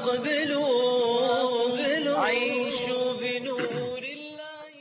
أقبلوا عيشوا بنور الله.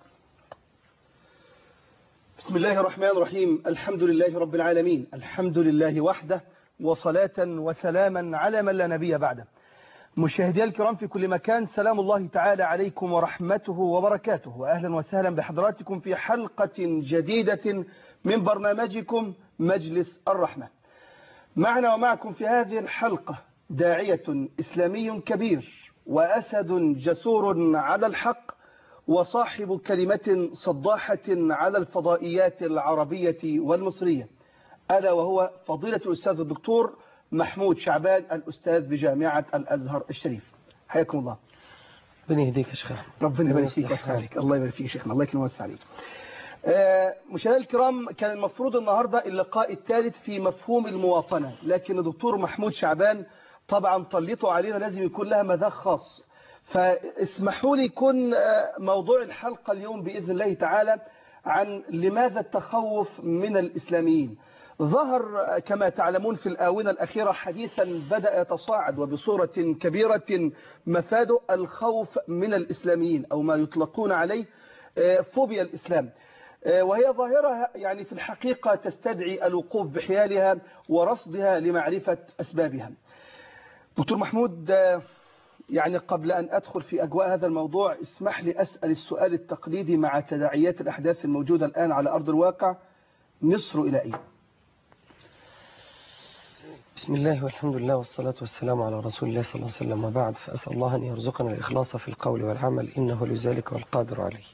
بسم الله الرحمن الرحيم. الحمد لله رب العالمين، الحمد لله وحده، وصلاة وسلاما على من لا نبي بعده. مشاهدي الكرام في كل مكان، سلام الله تعالى عليكم ورحمته وبركاته، وأهلا وسهلا بحضراتكم في حلقة جديدة من برنامجكم مجلس الرحمة. معنا ومعكم في هذه الحلقة داعية إسلامي كبير، وأسد جسور على الحق، وصاحب كلمة صداحة على الفضائيات العربية والمصرية، ألا وهو فضيلة الأستاذ الدكتور محمود شعبان، الأستاذ بجامعة الأزهر الشريف. حياكم الله. ربنا يهديك يا شيخ. ربنا يبارك فيك ويوسع عليك. الله يبارك فيك شيخنا، الله يكرمك ويوسع عليك. مشاهدينا الكرام، كان المفروض النهارده اللقاء الثالث في مفهوم المواطنة، لكن الدكتور محمود شعبان طبعا طلته علينا، لازم يكون لها مذاق خاص، فاسمحوا لي يكون موضوع الحلقة اليوم بإذن الله تعالى عن لماذا التخوف من الإسلاميين. ظهر كما تعلمون في الآونة الأخيرة حديثا بدأ يتصاعد وبصورة كبيرة مفاده الخوف من الإسلاميين، أو ما يطلقون عليه فوبيا الإسلام، وهي ظاهرة يعني في الحقيقة تستدعي الوقوف بحيالها ورصدها لمعرفة أسبابها. دكتور محمود، يعني قبل أن أدخل في أجواء هذا الموضوع، اسمح لي أسأل السؤال التقليدي مع تداعيات الأحداث الموجودة الآن على أرض الواقع: مصر إلى أين؟ بسم الله والحمد لله والصلاة والسلام على رسول الله صلى الله عليه وسلم، وبعد، فأسأل الله أن يرزقنا الإخلاص في القول والعمل، إنه لذلك والقادر عليه.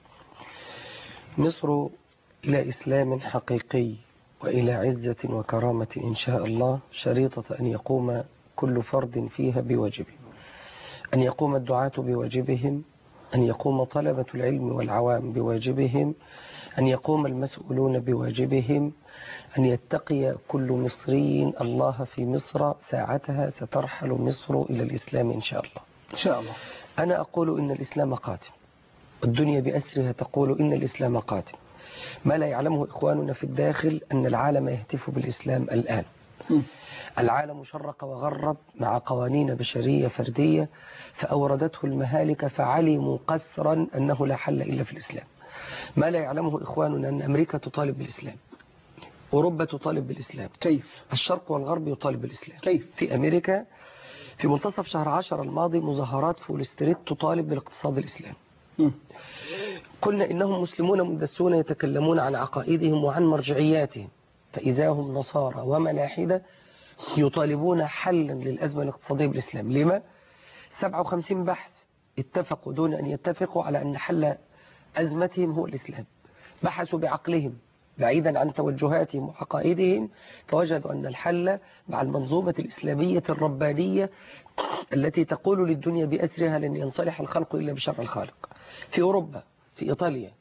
مصر إلى إسلام حقيقي وإلى عزة وكرامة إن شاء الله، شريطة أن يقوم كل فرد فيها بواجبه، أن يقوم الدعاة بواجبهم، أن يقوم طلبة العلم والعوام بواجبهم، أن يقوم المسؤولون بواجبهم، أن يتقي كل مصري الله في مصر، ساعتها سترحل مصر إلى الإسلام إن شاء الله. إن شاء الله. أنا أقول إن الإسلام قادم، الدنيا بأسرها تقول إن الإسلام قادم. ما لا يعلمه إخواننا في الداخل أن العالم يهتف بالإسلام الآن. العالم شرق وغرب مع قوانين بشرية فردية فأوردته المهالك، فعلموا قسرا أنه لا حل إلا في الإسلام. ما لا يعلمه إخواننا أن أمريكا تطالب بالإسلام، أوروبا تطالب بالإسلام، كيف؟ الشرق والغرب يطالب بالإسلام. كيف؟ في أمريكا في منتصف شهر 10 الماضي مظاهرات في ولستريت تطالب بالاقتصاد الإسلامي. قلنا إنهم مسلمون مندسون يتكلمون عن عقائدهم وعن مرجعياتهم، فإذا هم نصارى وملاحدة يطالبون حلا للأزمة الاقتصادية بالإسلام. لما؟ 57 بحث اتفقوا دون أن يتفقوا على أن حل أزمتهم هو الإسلام. بحثوا بعقلهم بعيدا عن توجهاتهم وعقائدهم، فوجدوا أن الحل مع المنظومة الإسلامية الربانية التي تقول للدنيا بأسرها لن ينصلح الخلق إلا بشرع الخالق. في أوروبا، في إيطاليا،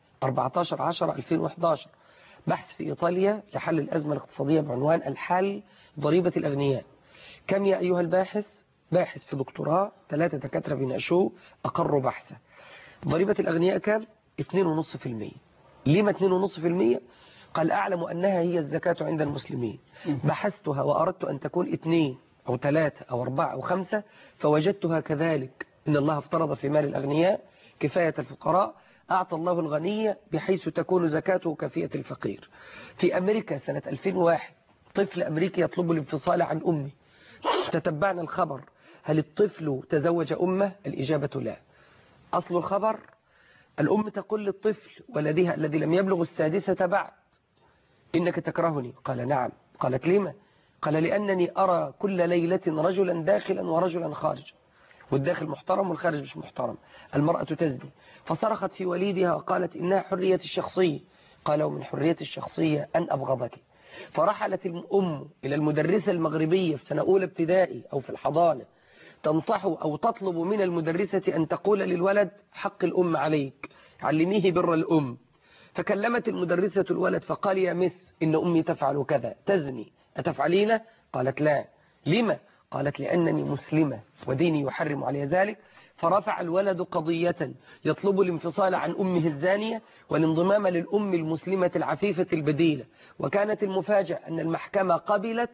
14/10/2011 بحث في إيطاليا لحل الأزمة الاقتصادية بعنوان الحل ضريبة الأغنياء. كم يا أيها الباحث؟ باحث في دكتوراه، 3 دكاترة بيناقشوه أقروا بحثه. ضريبة الأغنياء كم؟ 2.5%. لما 2.5%؟ قال أعلم أنها هي الزكاة عند المسلمين. بحثتها وأردت أن تكون 2 أو 3 أو 4 أو 5، فوجدتها كذلك. إن الله افترض في مال الأغنياء كفاية الفقراء، أعطى الله الغني بحيث تكون زكاته كفية الفقير. في أمريكا سنة 2001 طفل أمريكي يطلب الانفصال عن أمه. تتبعنا الخبر، هل الطفل تزوج أمه؟ الإجابة لا. أصل الخبر: الأم تقول للطفل ولدها الذي لم يبلغ 6 بعد: إنك تكرهني. قال نعم. قالت لما؟ قال لأنني أرى كل ليلة رجلا داخلا ورجلا خارجا، والداخل محترم والخارج مش محترم. المرأة تزني. فصرخت في وليدها وقالت إنها حرية الشخصية. قال ومن حرية الشخصية أن أبغضك. فرحلت الأم إلى المدرسة المغربية في سنة أولى ابتدائي أو في الحضانة، تنصح أو تطلب من المدرسة أن تقول للولد حق الأم عليك، علميه بر الأم. فكلمت المدرسة الولد فقال يا مس إن أمي تفعل كذا، تزني، أتفعلين؟ قالت لا. لما؟ قالت لأنني مسلمة وديني يحرم علي ذلك. فرفع الولد قضية يطلب الانفصال عن أمه الزانية والانضمام للأم المسلمة العفيفة البديلة. وكانت المفاجأة أن المحكمة قبلت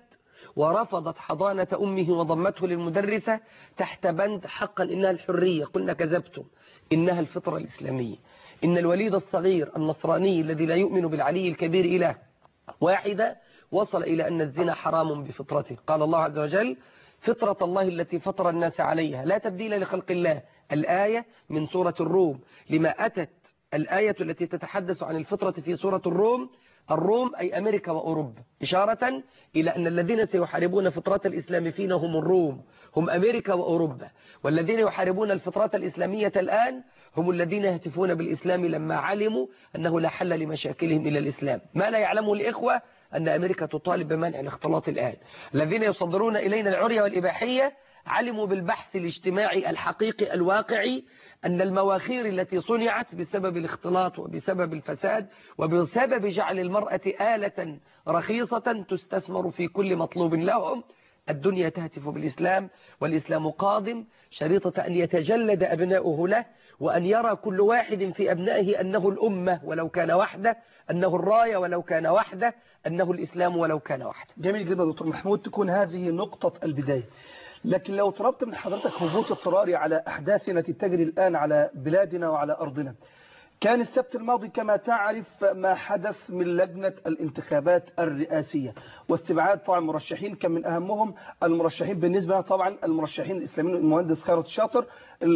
ورفضت حضانة أمه وضمته للمدرسة تحت بند حقا إنها الحرية. قلنا كذبتم، إنها الفطرة الإسلامية. إن الوليد الصغير النصراني الذي لا يؤمن بالعلي الكبير إله واحدة وصل إلى أن الزنا حرام بفطرته. قال الله عز وجل: فطرة الله التي فطر الناس عليها لا تبديل لخلق الله. الآية من سورة الروم. لما أتت الآية التي تتحدث عن الفطرة في سورة الروم أي أمريكا وأوروبا، إشارة إلى أن الذين سيحاربون فطرة الإسلام فينا هم الروم، هم أمريكا وأوروبا. والذين يحاربون الفطرة الإسلامية الآن هم الذين يهتفون بالإسلام لما علموا أنه لا حل لمشاكلهم إلى الإسلام. ما لا يعلمه الإخوة أن أمريكا تطالب بمنع الاختلاط الآن. الذين يصدرون إلينا العري والإباحية علموا بالبحث الاجتماعي الحقيقي الواقعي أن المواخير التي صنعت بسبب الاختلاط وبسبب الفساد وبسبب جعل المرأة آلة رخيصة تستثمر في كل مطلوب لهم. الدنيا تهتف بالإسلام، والإسلام قادم شريطة أن يتجلد أبناؤه له، وأن يرى كل واحد في أبنائه أنه الأمة ولو كان وحده، أنه الراية ولو كان وحده، أنه الإسلام ولو كان وحده. جميل جدا دكتور محمود، تكون هذه نقطة البداية. لكن لو طلبت من حضرتك هبوط اضطراري على أحداثنا التي تجري الآن على بلادنا وعلى أرضنا، كان السبت الماضي كما تعرف ما حدث من لجنة الانتخابات الرئاسية واستبعاد طبعا مرشحين، كان من أهمهم المرشحين بالنسبة طبعا المرشحين الإسلاميين المهندس خيرت الشاطر،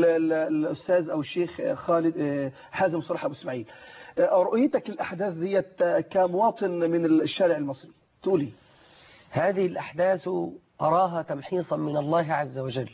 الأستاذ أو الشيخ خالد حازم صلاح أبو إسماعيل. رؤيتك الأحداث ديت كمواطن من الشارع المصري تقولي؟ هذه الأحداث أراها تمحيصا من الله عز وجل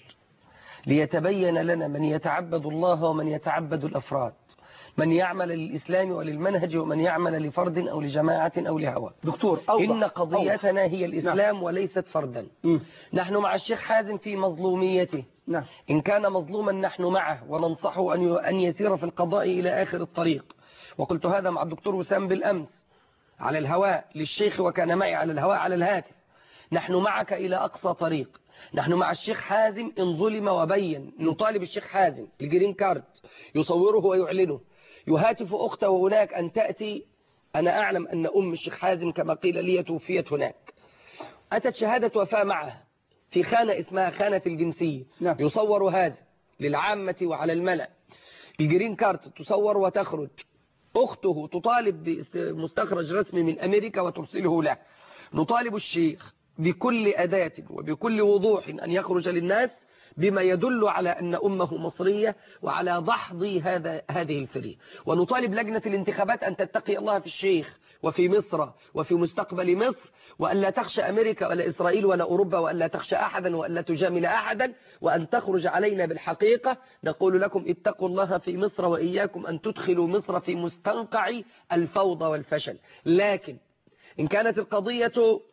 ليتبين لنا من يتعبد الله ومن يتعبد الأفراد، من يعمل للإسلام وللمنهج ومن يعمل لفرد أو لجماعة أو لهوى. دكتور إن قضيتنا هي الإسلام وليست فردا. نحن مع الشيخ حازم في مظلوميته. إن كان مظلوما نحن معه وننصحه أن يسير في القضاء إلى آخر الطريق. وقلت هذا مع الدكتور وسام بالأمس على الهواء للشيخ، وكان معي على الهواء على الهاتف. نحن معك إلى أقصى طريق. نحن مع الشيخ حازم إن ظلم وبين. نطالب الشيخ حازم الجرين كارد يصوره ويعلنه، يهاتف أخته هناك أن تأتي. أنا أعلم أن أم الشيخ حازم كما قيل لي توفيت هناك، أتت شهادة وفاة معه في خانة اسمها خانة الجنسية. يصور هذا للعامة وعلى الملأ. الجرين كارد تصور وتخرج، أخته تطالب بمستخرج رسمي من أمريكا وترسله له. نطالب الشيخ بكل أداة وبكل وضوح أن يخرج للناس بما يدل على أن أمه مصرية وعلى دحض هذه الفرية. ونطالب لجنة الانتخابات أن تتقي الله في الشيخ وفي مصر وفي مستقبل مصر، وأن لا تخشى أمريكا ولا إسرائيل ولا أوروبا، وأن لا تخشى أحدا وأن لا تجامل أحدا، وأن تخرج علينا بالحقيقة. نقول لكم اتقوا الله في مصر وإياكم أن تدخلوا مصر في مستنقع الفوضى والفشل. لكن إن كانت القضية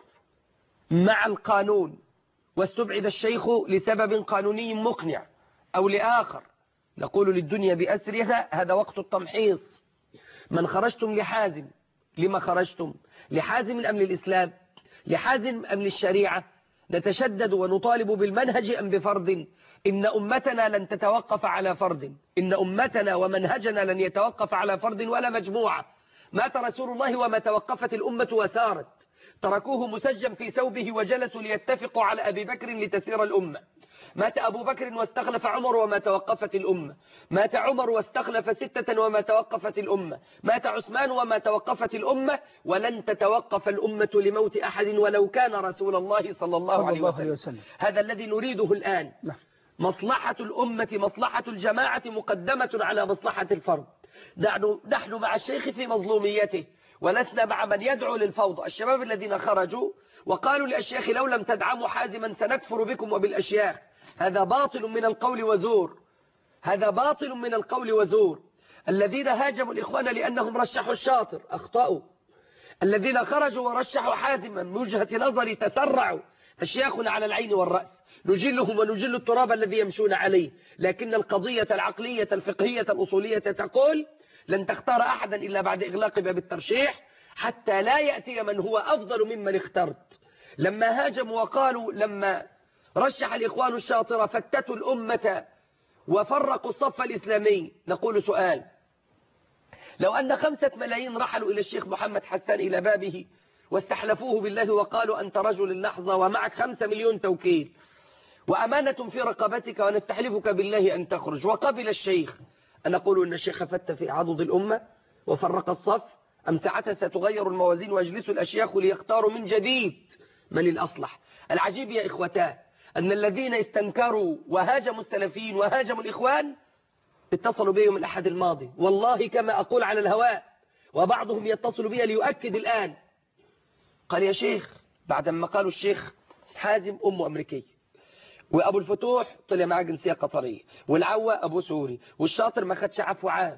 مع القانون واستبعد الشيخ لسبب قانوني مقنع أو لآخر، نقول للدنيا بأسرها هذا وقت التمحيص. من خرجتم لحازم، لما خرجتم؟ لحازم أم للإسلام؟ لحازم أم للشريعة؟ نتشدد ونطالب بالمنهج أم بفرض؟ إن أمتنا لن تتوقف على فرض، إن أمتنا ومنهجنا لن يتوقف على فرض ولا مجموعة. مات رسول الله وما توقفت الأمة وسارت. تركوه مسجم في ثوبه وجلسوا ليتفقوا على أبي بكر لتسير الأمة. مات أبو بكر واستخلف عمر وما توقفت الأمة. مات عمر واستخلف 6 وما توقفت الأمة. مات عثمان وما توقفت الأمة. ولن تتوقف الأمة لموت أحد ولو كان رسول الله صلى الله عليه وسلم. هذا الذي نريده الآن. مصلحة الأمة مصلحة الجماعة مقدمة على مصلحة الفرد. نحن مع الشيخ في مظلوميته ولسنا مع من يدعو للفوضى. الشباب الذين خرجوا وقالوا للشيخ لو لم تدعموا حازما سنكفر بكم وبالأشياخ، هذا باطل من القول وزور، هذا باطل من القول وزور. الذين هاجموا الإخوان لأنهم رشحوا الشاطر أخطأوا. الذين خرجوا ورشحوا حازما من وجهة نظري تسرعوا. أشياخنا على العين والرأس، نجلهم ونجل التراب الذي يمشون عليه. لكن القضية العقلية الفقهية الأصولية تقول لن تختار أحدا إلا بعد إغلاق باب الترشيح حتى لا يأتي من هو أفضل ممن اخترت. لما هاجموا وقالوا لما رشح الإخوان الشاطرة فتتوا الأمة وفرقوا الصف الإسلامي، نقول سؤال: لو أن 5 ملايين رحلوا إلى الشيخ محمد حسان إلى بابه واستحلفوه بالله وقالوا أنت رجل اللحظة ومعك 5 مليون توكيل وأمانة في رقبتك ونستحلفك بالله أن تخرج. وقبل الشيخ أن أقول أن الشيخ فت في عضد الأمة وفرق الصف، أم ساعتها ستغير الموازين ويجلس الأشياخ ليختاروا من جديد من الأصلح. العجيب يا إخوتاه أن الذين استنكروا وهاجموا السلفيين وهاجموا الإخوان اتصلوا بي من الأحد الماضي، والله كما أقول على الهواء، وبعضهم يتصل بي ليؤكد الآن. قال يا شيخ، بعدما قالوا الشيخ حازم أمه أمريكية، وأبو الفتوح طلع معاه جنسية قطرية، والعوة أبو سوري، والشاطر ما خدش عفو عام،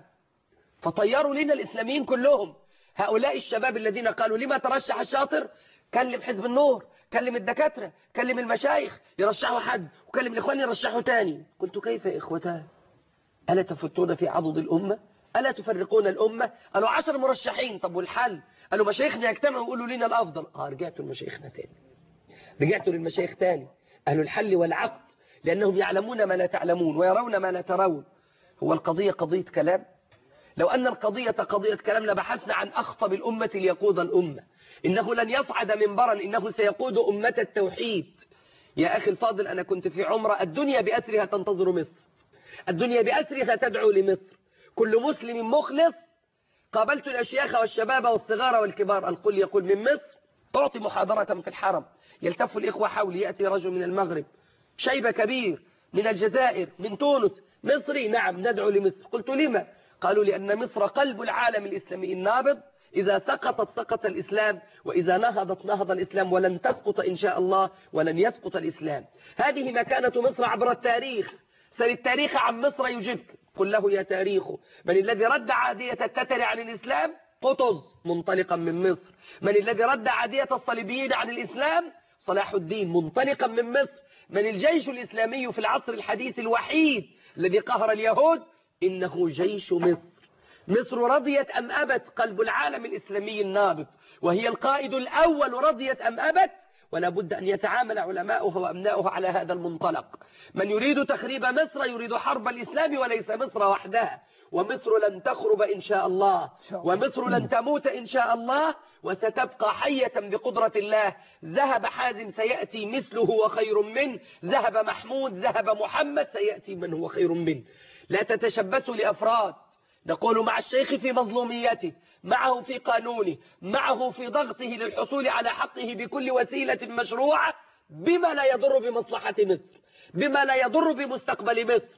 فطيروا لنا الإسلاميين كلهم. هؤلاء الشباب الذين قالوا لما ترشح الشاطر، كلم حزب النور، كلم الدكاترة، كلم المشايخ يرشحوا حد، وكلم الإخوان يرشحوا تاني. قلت كيف يا إخوتان؟ ألا تفتون في عضد الأمة؟ ألا تفرقون الأمة؟ قالوا 10 مرشحين. طب والحل؟ قالوا مشايخنا يجتمعوا ويقولوا لنا الأفضل. رجعتوا لمشايخنا تاني، رجعتوا للمشايخ تاني، أهل الحل والعقد، لأنهم يعلمون ما لا تعلمون ويرون ما لا ترون. هو القضية قضية كلام؟ لو أن القضية قضية كلام لبحثنا عن أخطب الأمة ليقود الأمة. إنه لن يصعد منبرا، إنه سيقود أمة التوحيد. يا أخي الفاضل، أنا كنت في عمرة، الدنيا بأسرها تنتظر مصر، الدنيا بأسرها تدعو لمصر. كل مسلم مخلص. قابلت الأشياخ والشباب والصغار والكبار، الكل يقول من مصر أعطي محاضرة في الحرم، يلتف الإخوة حولي، يأتي رجل من المغرب، شيبة كبير، من الجزائر، من تونس، مصري، نعم ندعو لمصر. قلت لما؟ قالوا لأن مصر قلب العالم الإسلامي النابض، إذا سقطت سقط الإسلام، وإذا نهضت نهض الإسلام، ولن تسقط إن شاء الله، ولن يسقط الإسلام. هذه مكانة مصر عبر التاريخ. سل التاريخ عن مصر يجبك، قل له يا تاريخ من الذي رد عادية التتر عن الإسلام؟ قطز منطلقا من مصر. من الذي رد عادية الصليبيين عن الإسلام؟ صلاح الدين منطلقا من مصر. من الجيش الإسلامي في العصر الحديث الوحيد الذي قهر اليهود؟ إنه جيش مصر. مصر رضيت أم أبت قلب العالم الإسلامي النابض، وهي القائد الأول رضيت أم أبت، ولا بد أن يتعامل علماؤها وأبناؤها على هذا المنطلق. من يريد تخريب مصر يريد حرب الإسلام وليس مصر وحدها. ومصر لن تخرب إن شاء الله، ومصر لن تموت إن شاء الله، وستبقى حية بقدرة الله. ذهب حازم سيأتي مثله وخير منه، ذهب محمود، ذهب محمد، سيأتي من هو خير منه. لا تتشبثوا لأفراد. نقول مع الشيخ في مظلوميته، معه في قانونه، معه في ضغطه للحصول على حقه بكل وسيلة مشروعة، بما لا يضر بمصلحة مصر، بما لا يضر بمستقبل مصر.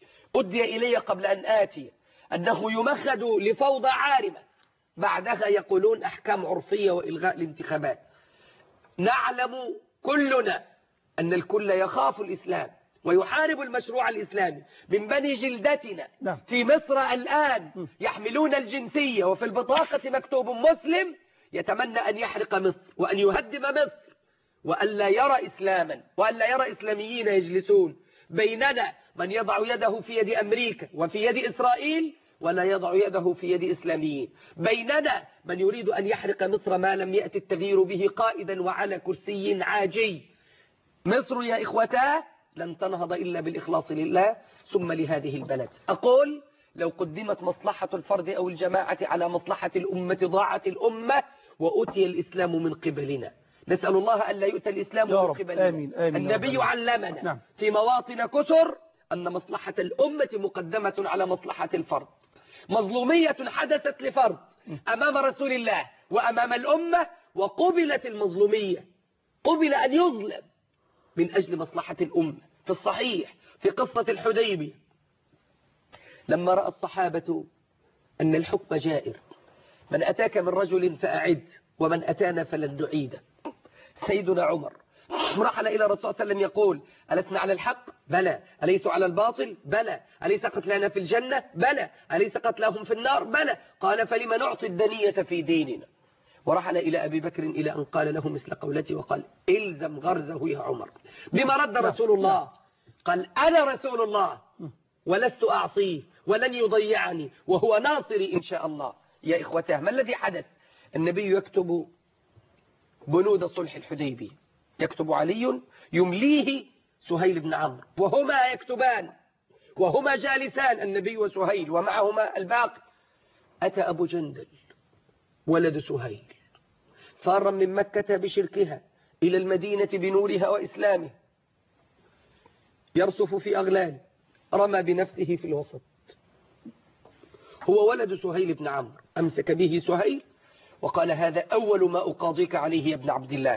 أدي إلي قبل أن آتي أنه يمخد لفوضى عارمة، بعدها يقولون أحكام عرفية وإلغاء الانتخابات. نعلم كلنا أن الكل يخاف الإسلام ويحارب المشروع الإسلامي. من بني جلدتنا في مصر الآن يحملون الجنسية وفي البطاقة مكتوب مسلم، يتمنى أن يحرق مصر وأن يهدم مصر وأن لا يرى إسلاما وأن لا يرى إسلاميين يجلسون. بيننا من يضع يده في يد أمريكا وفي يد إسرائيل ولا يضع يده في يد إسلاميين. بيننا من يريد أن يحرق مصر ما لم يأتي التغيير به قائدا وعلى كرسي عاجي. مصر يا إخوتاه لن تنهض إلا بالإخلاص لله ثم لهذه البلد. أقول لو قدمت مصلحة الفرد أو الجماعة على مصلحة الأمة ضاعت الأمة وأتي الإسلام من قبلنا. نسأل الله أن لا يؤتى الإسلام من قبلنا. آمين آمين. النبي علمنا في مواطن كثر أن مصلحة الأمة مقدمة على مصلحة الفرد. مظلومية حدثت لفرد أمام رسول الله وأمام الأمة، وقبلت المظلومية، قبل أن يظلم من أجل مصلحة الأمة. في الصحيح في قصة الحديبية لما رأى الصحابة أن الحكم جائر، من أتاك من رجل فأعد ومن أتانا فلن نعيده. سيدنا عمر رحل إلى الرسول صلى الله عليه وسلم يقول ألسنا على الحق؟ بلى. أليسوا على الباطل؟ بلى. أليس قتلانا في الجنة؟ بلى. أليس قتلاهم في النار؟ بلى. قال فلما نعطي الدنية في ديننا؟ ورحل إلى أبي بكر إلى أن قال له مثل قولتي وقال إلزم غرزه يا عمر. بما رد رسول الله؟ قال أنا رسول الله ولست أعصيه ولن يضيعني وهو ناصري إن شاء الله. يا إخوتاه ما الذي حدث؟ النبي يكتب بنود صلح الحديبية، يكتب علي يمليه سهيل بن عمرو، وهما يكتبان وهما جالسان النبي وسهيل ومعهما الباقي. أتى أبو جندل ولد سهيل فارا من مكة بشركها إلى المدينة بنورها وإسلامه، يرصف في أغلال، رمى بنفسه في الوسط. هو ولد سهيل بن عمرو، أمسك به سهيل وقال هذا أول ما أقاضيك عليه يا ابن عبد الله.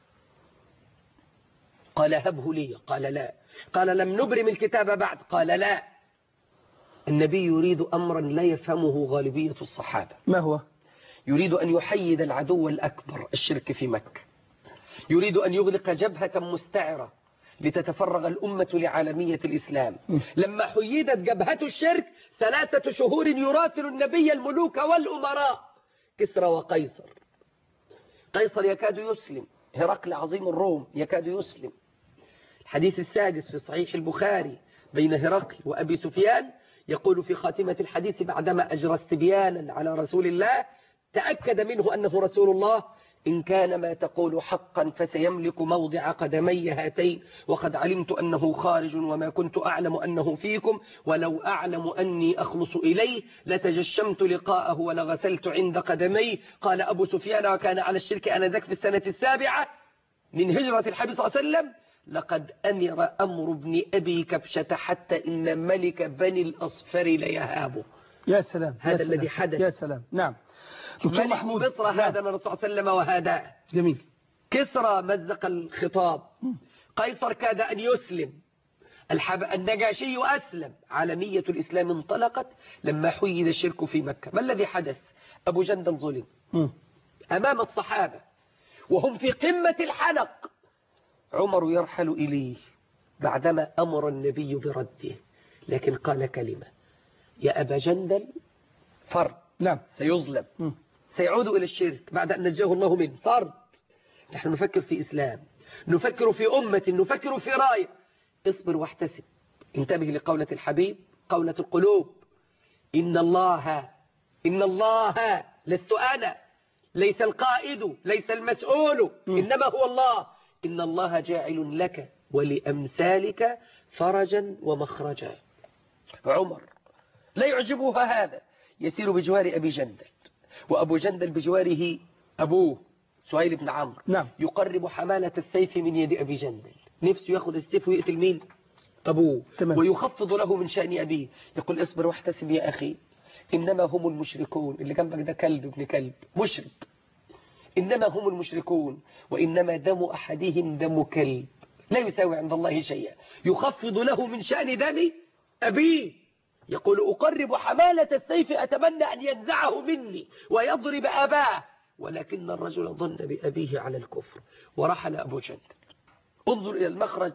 قال هبه لي، قال لا. قال لم نبرم الكتاب بعد، قال لا. النبي يريد أمرا لا يفهمه غالبية الصحابة. ما هو؟ يريد أن يحيد العدو الأكبر الشرك في مكة، يريد أن يغلق جبهة مستعرة لتتفرغ الأمة لعالمية الإسلام. لما حيدت جبهة الشرك 3 شهور يراسل النبي الملوك والأمراء، كسرى وقيصر. قيصر يكاد يسلم، هرقل عظيم الروم يكاد يسلم. الحديث السادس في صحيح البخاري بين هرقل وأبي سفيان، يقول في خاتمة الحديث بعدما أجرى استبيانا على رسول الله تأكد منه أنه رسول الله: إن كان ما تقول حقا فسيملك موضع قدمي هاتين، وقد علمت أنه خارج وما كنت أعلم أنه فيكم، ولو أعلم أني أخلص إليه لتجشمت لقاءه ولغسلت عند قدمي. قال أبو سفيان وكان على الشرك آنذاك في السنة 7 من هجرة الحبيب صلى الله عليه وسلم: لقد أمر أمر ابن أبي كبشة حتى إن ملك بني الأصفر ليهابه. يا سلام، هذا يا سلام. الذي حدث. يا سلام. نعم. دكتور ملك محمود، مصر هذا من الرسول صلى الله عليه وسلم وهداه. جميل. كسرى مزق الخطاب، قيصر كاد أن يسلم، النجاشي أسلم. عالمية الإسلام انطلقت لما حيد الشرك في مكة. ما الذي حدث؟ أبو جندل ظلم أمام الصحابة وهم في قمة الحنق. عمر يرحل إليه بعدما أمر النبي برده، لكن قال كلمة: يا أبا جندل فرد، نعم، سيظلم، سيعود إلى الشرك بعد أن نجاه الله منه، فرد. نحن نفكر في إسلام، نفكر في أمة، نفكر في راية. اصبر واحتسب. انتبه لقولة الحبيب، قولة القلوب: إن الله لست أنا، ليس القائد، ليس المسؤول، إنما هو الله. إن الله جاعل لك ولأمثالك فرجا ومخرجا. عمر لا يعجبه هذا، يسير بجوار أبي جندل، وأبو جندل بجواره أبوه سهيل بن عمرو. نعم. يقرب حمالة السيف من يد أبي جندل، نفسه يأخذ السيف ويقتل مين؟ أبوه. تمام. ويخفض له من شأن أبيه، يقول اصبر واحتسب يا أخي، إنما هم المشركون. اللي جنبك ده كلب ابن كلب مشرك. إنما هم المشركون، وإنما دم أحدهم دم كلب، لا يساوي عند الله شيئا. يخفض له من شأن دم أبيه، يقول أقرب حمالة السيف أتمنى أن ينزعه مني ويضرب أباه، ولكن الرجل ظن بأبيه على الكفر ورحل أبو جندل. انظر إلى المخرج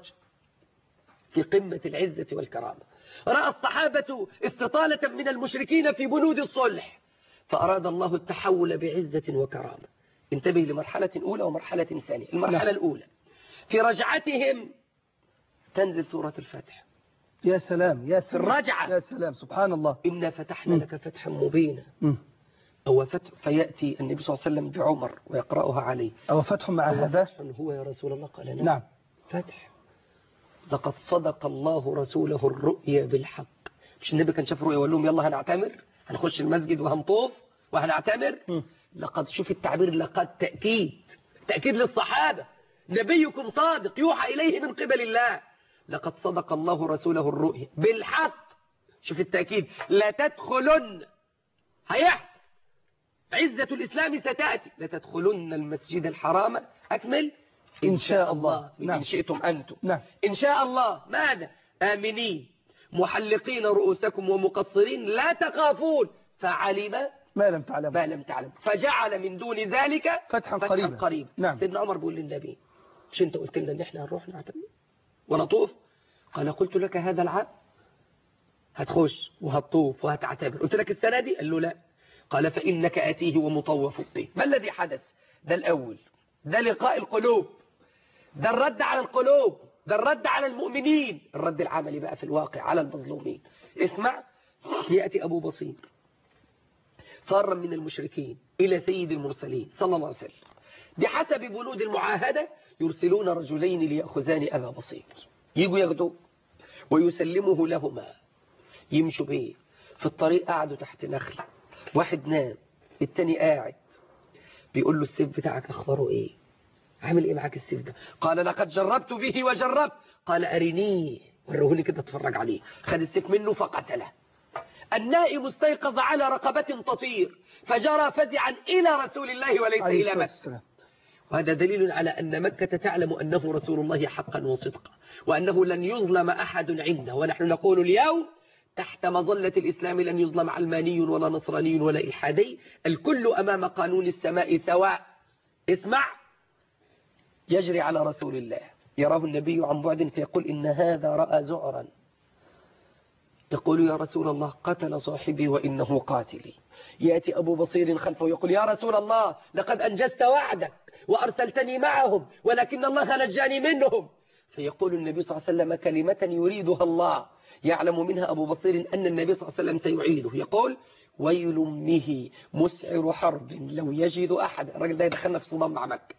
في قمة العزة والكرامة. رأى الصحابة استطالة من المشركين في بنود الصلح، فأراد الله التحول بعزة وكرامة. انتبه لمرحلة أولى ومرحلة ثانية. المرحلة الأولى في رجعتهم تنزل سورة الفتح. يا سلام، يا سلام، الرجعة. يا سلام، سبحان الله. إنا فتحنا لك فتحا مبينا. أو فتح، فيأتي النبي صلى الله عليه وسلم بعمر ويقرأها عليه. أو فتح مع هذا؟ فتح هو يا رسول الله؟ قال نعم. فتح. لقد صدق الله رسوله الرؤيا بالحق. مش النبي كان شاف رؤيا وقال لهم يلا هنعتمر، هنخش المسجد وهنطوف وهنعتمر؟ لقد، شوف التعبير، لقد تأكيد للصحابة. نبيكم صادق يوحى إليه من قبل الله. لقد صدق الله رسوله الرؤيا بالحق. شوف التأكيد، لا تدخلن، هيحصل. عزة الإسلام ستأتي. لا تدخلن المسجد الحرام، أكمل، إن شاء الله. نعم. إن شئتم أنتم. نعم. إن شاء الله. ماذا؟ آمنين محلقين رؤوسكم ومقصرين لا تخافون، فعلم ما لم تعلم، فجعل من دون ذلك فتحا قريبا. نعم. سيدنا عمر بيقول للنبي: مش انت قلت لنا ان احنا هنروح نعتمر ونطوف؟ قال: قلت لك هذا العام هتخش وهتطوف وهتعتمر، قلت لك السنة دي؟ قال له لا. قال: فإنك آتيه ومطوف به. ما الذي حدث؟ ده الأول، ده لقاء القلوب، ده الرد على القلوب، ده الرد على المؤمنين. الرد العملي بقى في الواقع على المظلومين. اسمع، يأتي أبو بصير فارا من المشركين إلى سيد المرسلين صلى الله عليه وسلم. بحسب بنود المعاهدة يرسلون رجلين ليأخذان أبا بصير، يجوا ياخدوه ويسلمه لهما، يمشوا به في الطريق. قعدوا تحت نخل، واحد نام، التاني قاعد، بيقول له السيف بتاعك أخباره إيه؟ عامل إيه معاك السيف ده؟ قال لقد جربت به وجربت. قال أرنيه، ورهولي كده اتفرج عليه. خد السيف منه فقتله. النائم استيقظ على رقبة تطير فجرى فزعا إلى رسول الله وليس إلى مكة. وهذا دليل على أن مكة تعلم أنه رسول الله حقا وصدقا، وأنه لن يظلم أحد عنده. ونحن نقول اليوم تحت مظلة الإسلام لن يظلم علماني ولا نصراني ولا إلحادي، الكل أمام قانون السماء سواء. اسمع، يجري على رسول الله، يراه النبي عن بعد فيقول إن هذا رأى زعرا، يقول يا رسول الله قتل صاحبي وإنه قاتلي. يأتي أبو بصير خلفه يقول يا رسول الله لقد أنجزت وعدك وأرسلتني معهم ولكن الله نجاني منهم. فيقول النبي صلى الله عليه وسلم كلمة يريدها الله يعلم منها أبو بصير أن النبي صلى الله عليه وسلم سيعيده. يقول ويل أمه مسعر حرب لو يجد أحد. الرجل ده يدخلنا في صدام مع مكة،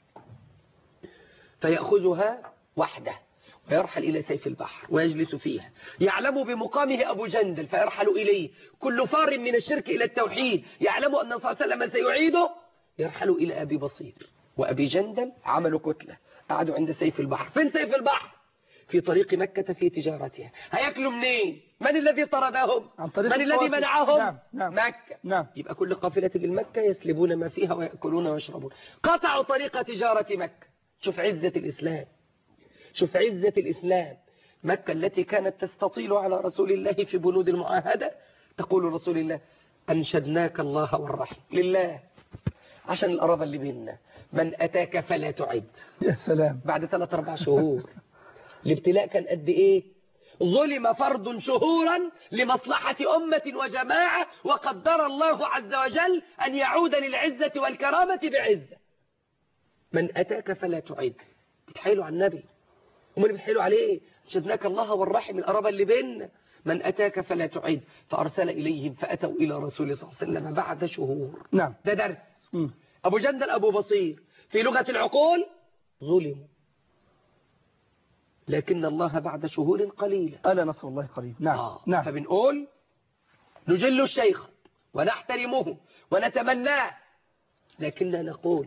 فيأخذها وحده ويرحل إلى سيف البحر ويجلس فيها. يعلم بمقامه أبو جندل فيرحل إليه. كل فار من الشرك إلى التوحيد يعلم أن صلى الله عليه وسلم سيعيده، يرحل إلى أبي بصير وأبي جندل. عملوا كتلة، قعدوا عند سيف البحر. فين سيف البحر؟ في طريق مكة في تجارتها. هياكلوا منين؟ من الذي طردهم؟ من الذي منعهم؟ نعم. مكة. نعم. يبقى كل قافلة للمكة يسلبون ما فيها ويأكلون ويشربون. قطعوا طريق تجارة مكة. شوف عزة الإسلام، شوف عزة الإسلام. مكة التي كانت تستطيل على رسول الله في بنود المعاهدة تقول رسول الله أنشدناك الله والرحم لله عشان القرابة اللي بيننا. من أتاك فلا تعد. يا سلام. بعد 3-4 شهور الابتلاء كان قد إيه؟ ظلم فرد شهورا لمصلحة أمة وجماعة، وقدر الله عز وجل أن يعود للعزة والكرامة بعزة. من أتاك فلا تعد. بتحيلوا على النبي، هم اللي بتحيلوا عليه. شدناك الله والرحم القرابة اللي بيننا. من أتاك فلا تعد. فأرسل إليهم فأتوا إلى رسول الله صلى الله عليه وسلم بعد شهور. نعم. ده درس. أبو جندل أبو بصير في لغة العقول ظلموا، لكن الله بعد شهور قليلة ألا نصر الله قريب. نعم. نعم. فبنقول نجل الشيخ ونحترمه ونتمناه، لكننا نقول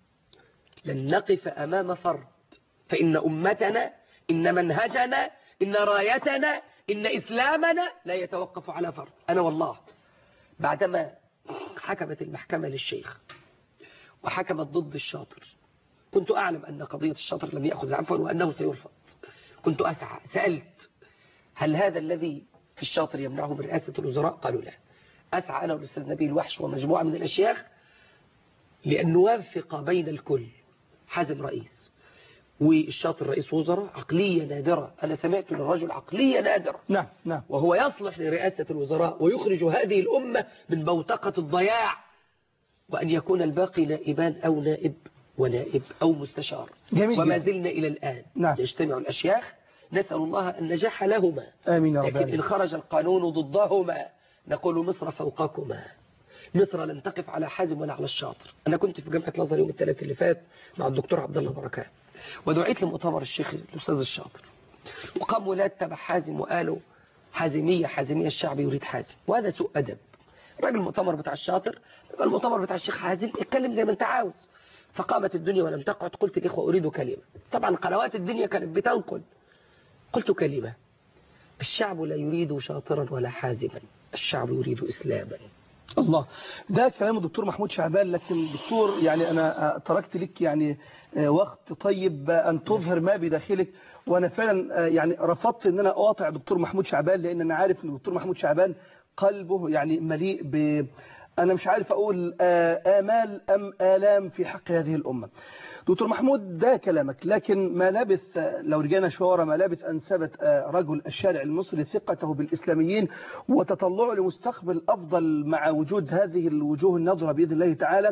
لن نقف أمام فرد، فإن أمتنا إن منهجنا إن رايتنا إن إسلامنا لا يتوقف على فرد. أنا والله بعدما حكمت المحكمة للشيخ وحكمت ضد الشاطر كنت أعلم أن قضية الشاطر لم يأخذ عفوا وأنه سيرفض. كنت أسعى، سألت هل هذا الذي في الشاطر يمنعه من رئاسة الوزراء؟ قالوا لا. أسعى أنا والأستاذ نبيل وحش ومجموعة من الأشياخ لأن نوافق بين الكل. حازم رئيس والشاطر رئيس وزراء، عقلية نادرة. أنا سمعت للرجل عقلية نادرة. نعم. نعم. وهو يصلح لرئاسة الوزراء ويخرج هذه الأمة من بوتقة الضياع، وأن يكون الباقي نائبان أو نائب ونائب أو مستشار. جميل. وما زلنا إلى الآن نعم. يجتمع الأشياخ، نسأل الله النجاح لهما. آمين يا رب. لكن إن خرج القانون ضدهما نقول مصر فوقكما. مصر لن تقف على حازم ولا على الشاطر. أنا كنت في جامعة الأزهر يوم الثلاث اللي فات مع الدكتور عبد الله بركات، ودعيت لمؤتمر الشيخ الأستاذ الشاطر، وقام ولاد تبع حازم وقالوا حازمية الشعب يريد حازم، وهذا سوء أدب. راجل المؤتمر بتاع الشاطر، المؤتمر بتاع الشيخ حازم، اتكلم زي ما انت عاوز. فقامت الدنيا ولم تقعد. قلت الإخوة أريد كلمة. طبعا قنوات الدنيا كانت بتنقل. قلت كلمة: الشعب لا يريد شاطرا ولا حازما، الشعب يريد إسلاما. الله. ده كلام الدكتور محمود شعبان. لكن دكتور يعني أنا تركت لك يعني وقت طيب أن تظهر ما بداخلك، وأنا فعلا يعني رفضت أن أنا أقاطع دكتور محمود شعبان، لأن أنا عارف أن الدكتور محمود شعبان قلبه يعني مليء ب أنا مش عارف أقول آمال أم آلام في حق هذه الأمة. دكتور محمود ده كلامك، لكن ما لبث لو رجعنا شوارع ما لبث أن ثبت رجل الشارع المصري ثقته بالإسلاميين وتطلعه لمستقبل أفضل مع وجود هذه الوجوه النضرة بإذن الله تعالى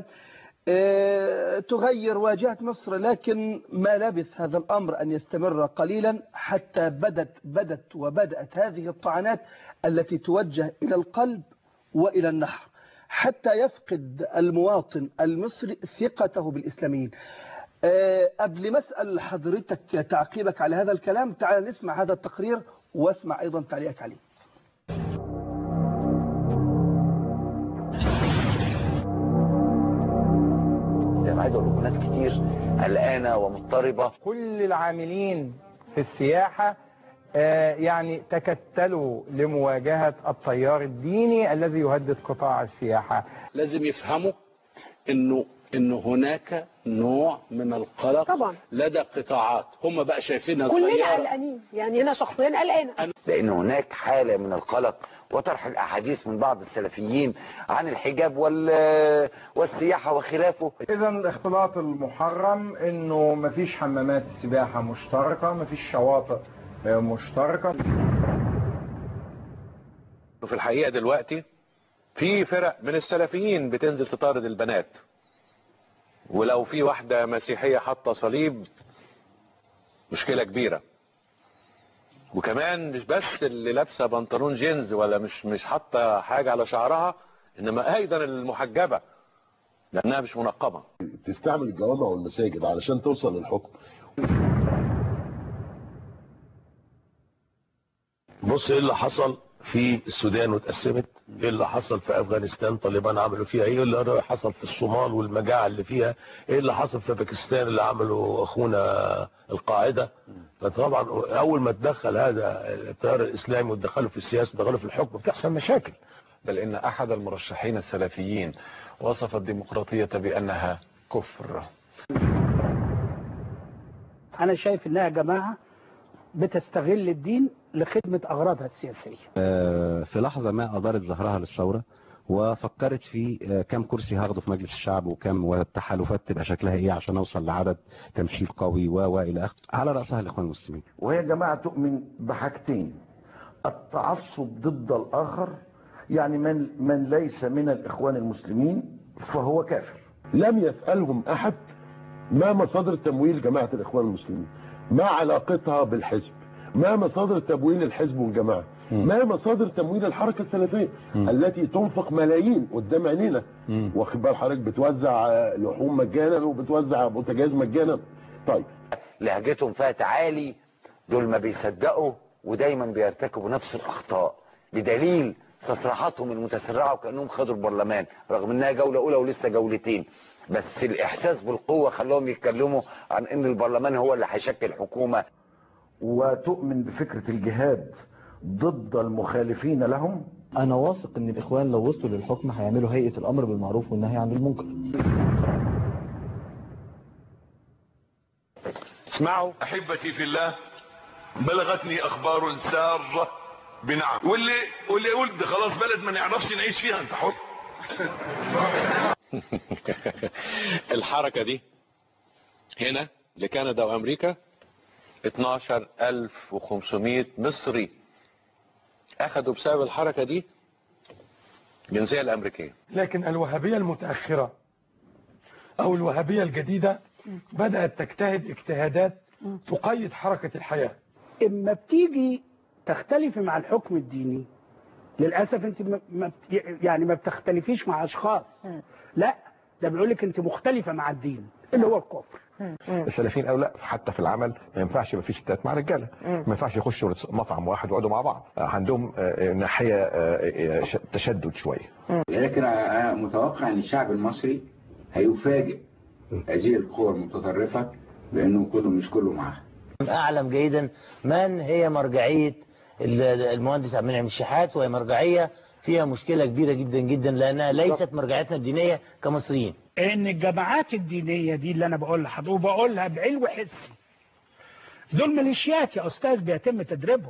تغير واجهة مصر. لكن ما لبث هذا الأمر أن يستمر قليلا حتى بدأت هذه الطعنات التي توجه إلى القلب وإلى النحر، حتى يفقد المواطن المصري ثقته بالإسلاميين. قبل ما أسأل حضرتك تعقيبك على هذا الكلام، تعال نسمع هذا التقرير واسمع أيضا تعليقك عليه. الاسلام. عايز اقول لكم ناس كتير قلقانه ومضطربه. كل العاملين في السياحه يعني تكتلوا لمواجهه التيار الديني الذي يهدد قطاع السياحه. لازم يفهموا انه هناك نوع من القلق طبعا لدى قطاعات هم بقى شايفينها كلنا صغيره. قلقانين، يعني انا شخصيا قلقانه، لان هناك حاله من القلق وطرح الاحاديث من بعض السلفيين عن الحجاب والسياحه وخلافه. اذا الاختلاط المحرم انه مفيش حمامات سباحه مشتركه، مفيش شواطئ مشتركه. في الحقيقه دلوقتي في فرق من السلفيين بتنزل تطارد البنات، ولو في واحدة مسيحية حاطة صليب مشكلة كبيرة. وكمان مش بس اللي لابسة بنطلون جينز ولا مش حاطة حاجة على شعرها، انما ايضا المحجبة لانها مش منقبة. تستعمل الجوامع والمساجد علشان توصل للحكم. بص ايه اللي حصل في السودان واتقسمت، ايه اللي حصل في افغانستان طالبان عملوا فيها ايه اللي حصل في الصومال والمجاعه اللي فيها، ايه اللي حصل في باكستان اللي عملوا اخونا القاعده. فطبعا اول ما تدخل هذا التيار الاسلامي وتدخله في السياسه وتدخله في الحكم بتحصل مشاكل. بل ان احد المرشحين السلفيين وصف الديمقراطيه بانها كفر. انا شايف انها يا جماعه بتستغل الدين لخدمة أغراضها السياسية. في لحظة ما أدارت ظهرها للثورة وفكرت في كم كرسي هاخده في مجلس الشعب وكم والتحالفات تبقى شكلها إيه عشان أوصل لعدد تمثيل قوي وإلى آخره، على رأسها الإخوان المسلمين. وهي جماعة تؤمن بحاجتين: التعصب ضد الآخر، يعني من ليس من الإخوان المسلمين فهو كافر. لم يسألهم أحد ما مصادر تمويل جماعة الإخوان المسلمين، ما علاقتها بالحزب، ما مصادر تمويل الحزب والجماعة، ما مصادر تمويل الحركة السلفية التي تنفق ملايين قدام عينينا. واخد بال حضرتك؟ بتوزع لحوم مجانا وبتوزع بوتاجاز مجانا. طيب لهجتهم فيها تعالي، دول ما بيصدقوا ودايما بيرتكبوا نفس الاخطاء بدليل تصريحاتهم المتسرعه وكانهم خدوا البرلمان رغم انها جوله اولى ولسه جولتين. بس الاحساس بالقوه خلاهم يتكلموا عن ان البرلمان هو اللي هيشكل حكومه. وتؤمن بفكرة الجهاد ضد المخالفين لهم. انا واثق ان الاخوان لو وصلوا للحكم هيعملوا هيئة الامر بالمعروف والنهي عن المنكر. اسمعوا احبتي في الله، بلغتني اخبار سارة بنعم، واللي يقول ده خلاص بلد ما نعرفش نعيش فيها انت حر. الحركة دي هنا لكندا وامريكا 12500 مصري اخذوا بسبب الحركة دي الجنسية الامريكية. لكن الوهابية المتأخرة او الوهابية الجديدة بدأت تجتهد اجتهادات تقيد حركة الحياة. اما بتيجي تختلفي مع الحكم الديني للأسف انت ما بتختلفيش مع اشخاص، لا ده بيقول لك انت مختلفة مع الدين اللي هو الكفر. السلفيين او لا حتى في العمل ما ينفعش يبقى في ستات مع رجاله، ما ينفعش يخشوا مطعم واحد ويقعدوا مع بعض، عندهم ناحيه تشدد شويه. لكن انا متوقع ان الشعب المصري هيفاجئ هذه القوى المتطرفه بانه مش كله معاها. اعلم جيدا من هي مرجعيه المهندس عبد المنعم الشحات، وهي مرجعيه فيها مشكله كبيره جدا جدا لانها ليست مرجعيتنا الدينيه كمصريين. ان الجماعات الدينيه دي اللي انا بقول لحضرتك وبقولها بعلو حسي دول ميليشيات يا استاذ بيتم تدريبهم.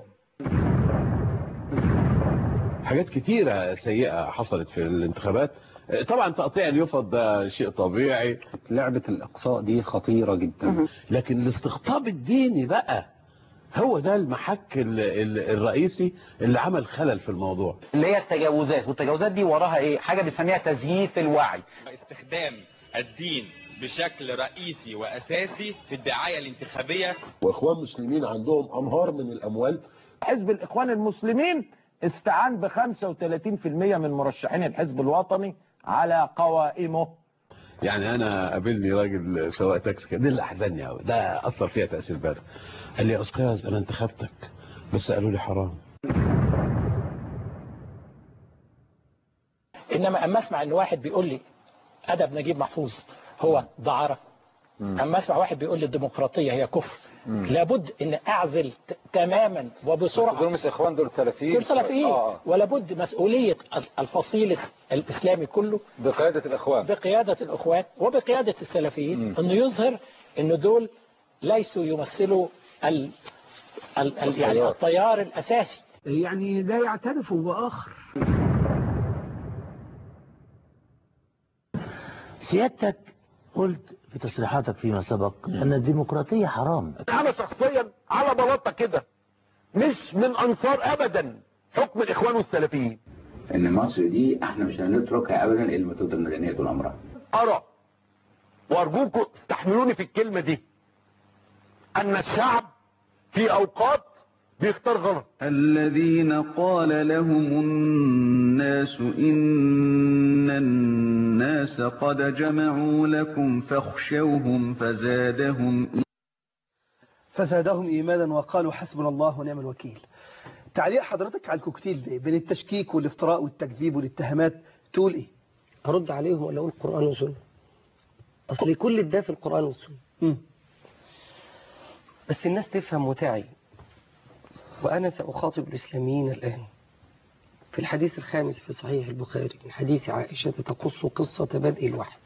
حاجات كتيرة سيئة حصلت في الانتخابات. طبعا تقطيع اليفط ده شيء طبيعي، لعبة الإقصاء دي خطيرة جدا، لكن الاستقطاب الديني بقى هو ده المحك الرئيسي اللي عمل خلل في الموضوع، اللي هي التجاوزات. والتجاوزات دي وراها ايه؟ حاجة بنسميها تزييف الوعي. استخدام الدين بشكل رئيسي وأساسي في الدعاية الانتخابية. واخوان مسلمين عندهم انهار من الاموال. حزب الاخوان المسلمين استعان ب 35% من مرشحين الحزب الوطني على قوائمه. يعني انا قابلني راجل سواق تاكسي كده، ده اللي احزنني قوي، ده اثر فيها تاثير بالغ. قال لي يا استاذ انا انتخبتك بس قالوا لي حرام. انما اما اسمع ان واحد بيقول لي ادب نجيب محفوظ هو دعارة. اما اسمع واحد بيقول لي الديمقراطيه هي كفر، لابد ان اعزل تماما وبسرعه. دول مش اخوان، دول سلفيين. دول سلفيين. ولابد مسؤوليه الفصيل الاسلامي كله بقياده الاخوان، بقياده الاخوان وبقياده السلفيين، انه يظهر ان دول ليسوا يمثلوا يعني التيار الاساسي، يعني لا يعترفوا باخر. سيادتك قلت في تصريحاتك فيما سبق ان الديمقراطية حرام. انا شخصيا على بلاطة كده مش من انصار ابدا حكم الاخوان والسلفيين. ان مصر دي احنا مش هنتركها ابدا الا لما تفضل مدنيه طول عمرها. ارى وارجوكم استحملوني في الكلمة دي ان الشعب في اوقات بيختار غلط. الذين قال لهم الناس إن الناس قد جمعوا لكم فاخشوهم فزادهم إيمانا وقالوا حسبنا الله ونعم الوكيل. تعليق حضرتك على الكوكتيل ده بين التشكيك والافتراء والتكذيب والاتهامات تقول إيه؟ أرد عليهم ولا أقول القرآن والسنة؟ أصل كل ده في القرآن والسنة. بس الناس تفهم وتعي. وأنا سأخاطب الإسلاميين الآن في الحديث الخامس في صحيح البخاري من حديث عائشة تقص قصة بدء الوحي.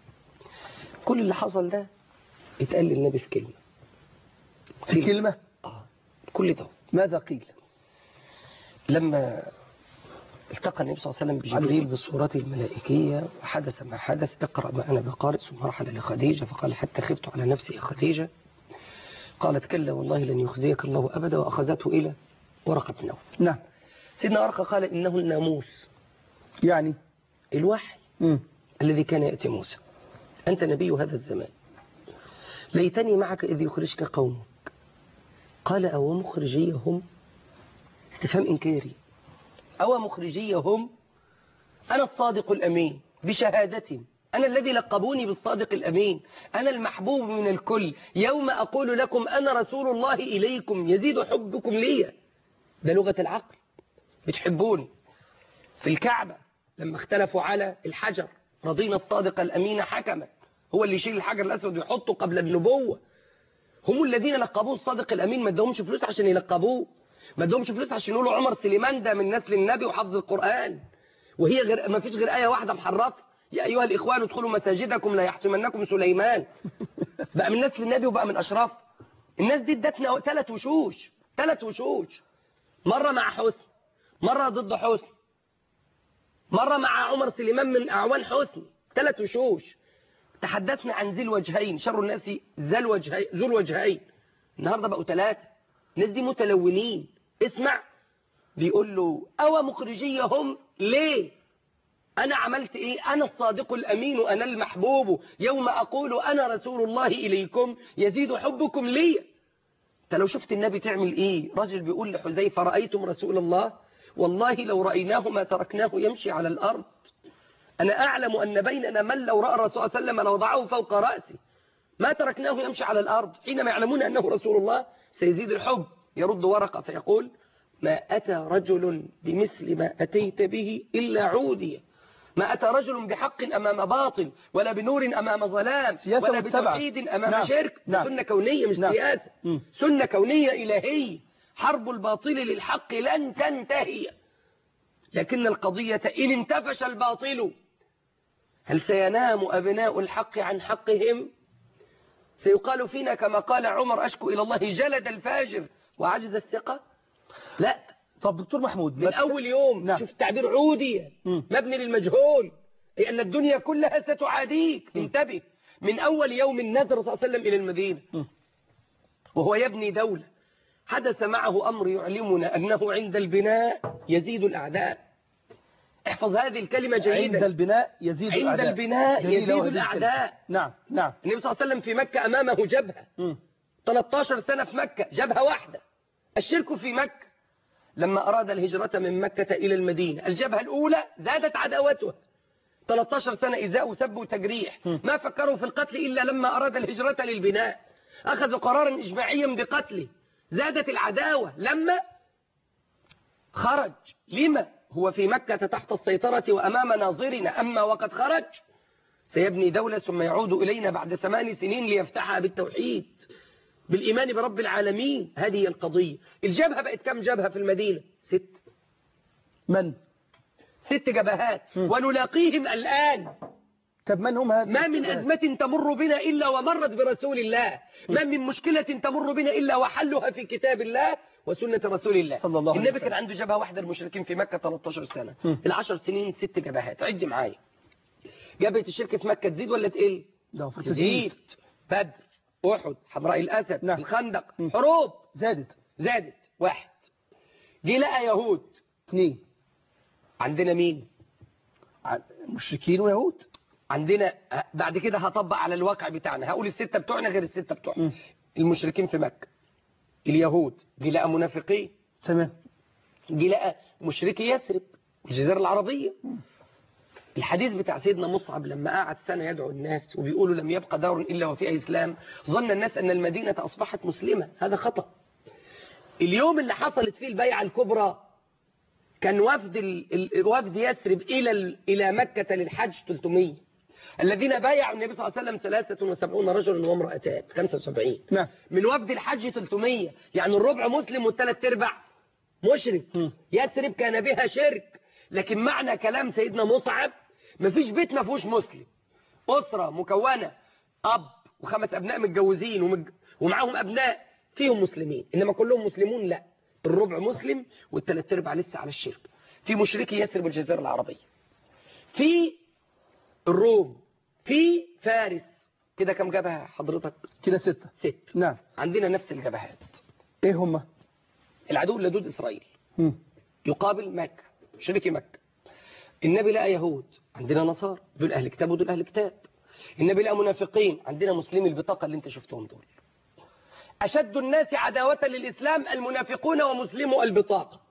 كل اللي حصل ده اتقال للنبي في كلمة. في كلمة؟ كل ده ماذا قيل؟ لما التقى النبي صلى الله عليه وسلم بجبريل بصورته الملائكية وحدث ما حدث، اقرأ ما أنا بقارئ، ثم رحل لخديجة فقال حتى خفت على نفسي يا خديجة. قالت كلا والله لن يخزيك الله أبدا، وأخذته إلى ورقة نوم. نعم. سيدنا ورقة قال إنه الناموس، يعني الوحي الذي كان يأتي موسى. أنت نبي هذا الزمان، ليتني معك إذ يخرجك قومك. قال أو مخرجيهم؟ استفهام إنكاري. أو مخرجيهم؟ أنا الصادق الأمين بشهادتهم، أنا الذي لقبوني بالصادق الأمين، أنا المحبوب من الكل، يوم أقول لكم أنا رسول الله إليكم يزيد حبكم لي. ده لغة العقل، بتحبوني. في الكعبة لما اختلفوا على الحجر رضينا الصادق الأمين حكما، هو اللي يشيل الحجر الأسود ويحطه قبل النبوة. هم الذين لقبوه الصادق الأمين، ما ادهمش فلوس عشان يلقبوه، ما ادهمش فلوس عشان يقولوا عمر سليمان ده من نسل النبي وحفظ القرآن، وهي غير ما فيش غير آية واحدة محرفة، يا أيها الإخوان ادخلوا مساجدكم لا يحتمنكم سليمان. بقى من نسل النبي وبقى من أشراف. الناس دي ادتنا 3 وشوش، مرة مع حسن، مرة ضد حسن، مرة مع عمر سليمان من أعوان حسن، 3 وشوش. تحدثنا عن ذي الوجهين، شر الناس ذو الوجهين. النهاردة بقوا 3. الناس دي متلونين. اسمع، بيقول له أو مخرجيهم ليه؟ أنا عملت إيه؟ أنا الصادق الأمين وأنا المحبوب، يوم أقول أنا رسول الله إليكم يزيد حبكم لي. أنت لو شفت النبي تعمل إيه؟ رجل بيقول لحذيفة رأيتم رسول الله؟ والله لو رأيناه ما تركناه يمشي على الأرض. أنا أعلم أن بيننا من لو رأى الرسول صلى الله عليه وسلم لوضعه فوق رأسي ما تركناه يمشي على الأرض. حينما يعلمون أنه رسول الله سيزيد الحب. يرد ورقة فيقول ما أتى رجل بمثل ما أتيت به إلا عودي، ما أتى رجل بحق أمام باطل، ولا بنور أمام ظلام، ولا بتوحيد أمام شرك. سنة كونية مش سياسة، سنة كونية إلهية. حرب الباطل للحق لن تنتهي، لكن القضية إن انتفش الباطل هل سينام أبناء الحق عن حقهم؟ سيقال فينا كما قال عمر أشكو إلى الله جلد الفاجر وعجز الثقة. لا. طب دكتور محمود، من أول يوم شوف التعبير عودية مبني للمجهول، لأن الدنيا كلها ستعاديك. انتبه، من أول يوم نزل صلى الله عليه وسلم إلى المدينة وهو يبني دولة، حدث معه أمر يعلمنا أنه عند البناء يزيد الأعداء. احفظ هذه الكلمة جيدا. عند البناء يزيد الأعداء. عند البناء يزيد الأعداء. نعم. النبي صلى الله عليه وسلم في مكة أمامه جبهة 13 سنة في مكة، جبهة واحدة. الشرك في مكة. لما أراد الهجرة من مكة إلى المدينة، الجبهة الأولى زادت عداوتها 13 سنة إزاء وسب وتجريح. ما فكروا في القتل إلا لما أراد الهجرة للبناء، أخذوا قرارا إجماعيا بقتله، زادت العداوة لما خرج. لما؟ هو في مكة تحت السيطرة وأمام ناظرنا، أما وقد خرج سيبني دولة ثم يعود إلينا بعد 8 سنين ليفتحها بالتوحيد بالإيمان برب العالمين. هذه القضية. الجبهة بقت كم جبهة في المدينة؟ 6. من؟ 6 جبهات ونلاقيهم الآن. طب من هم هذه؟ ما من أزمة تمر بنا إلا ومرت برسول الله، ما من مشكلة تمر بنا إلا وحلها في كتاب الله وسنة رسول الله صلى الله عليه وسلم. النبي كان عنده جبهة واحدة المشركين في مكة 13 سنة. ال10 سنين 6 جبهات. عد معايا. جبهة الشرك في مكة تزيد ولا تقل؟ تزيد. بدر، أحد، حمراء الأسد، نعم. الخندق، حروب زادت 1. جه لقى يهود 2. عندنا مين؟ مشركين ويهود. عندنا بعد كده هطبق على الواقع بتاعنا، هقول ال6 بتوعنا غير ال6 بتوعنا. المشركين في مكة، اليهود، جه لقى منافقين، تمام، جه لقى مشركي يثرب الجزيرة العربية. الحديث بتاع سيدنا مصعب لما قعد سنة يدعو الناس وبيقولوا لم يبقى دار إلا وفيها إسلام، ظن الناس أن المدينة أصبحت مسلمة. هذا خطأ. اليوم اللي حصلت فيه البيعة الكبرى كان وفد يثرب إلى مكة للحج 300. الذين بايعوا النبي صلى الله عليه وسلم 73 رجلا وامرأتان 75. نعم. من وفد الحج 300، يعني الربع مسلم والثلاث ارباع مشرك. يثرب كان بها شرك. لكن معنى كلام سيدنا مصعب مفيش بيت ما فيهوش مسلم. أسرة مكونة أب و5 أبناء متجوزين ومعاهم أبناء فيهم مسلمين، إنما كلهم مسلمون لا، الربع مسلم والثلاث ارباع لسه على الشرك. في مشركي يثرب الجزيرة العربية، في الروم، في فارس. كده كم جبهة حضرتك؟ كده 6. نعم. عندنا نفس الجبهات. ايه هم؟ العدو اللدود إسرائيل يقابل مكة، مشركي مكة. النبي لقى يهود، عندنا نصارى، دول أهل كتاب ودول أهل كتاب. النبي لقى منافقين، عندنا مسلمي البطاقة اللي انت شفتهم دول. أشد الناس عداوة للإسلام المنافقون ومسلمو البطاقة.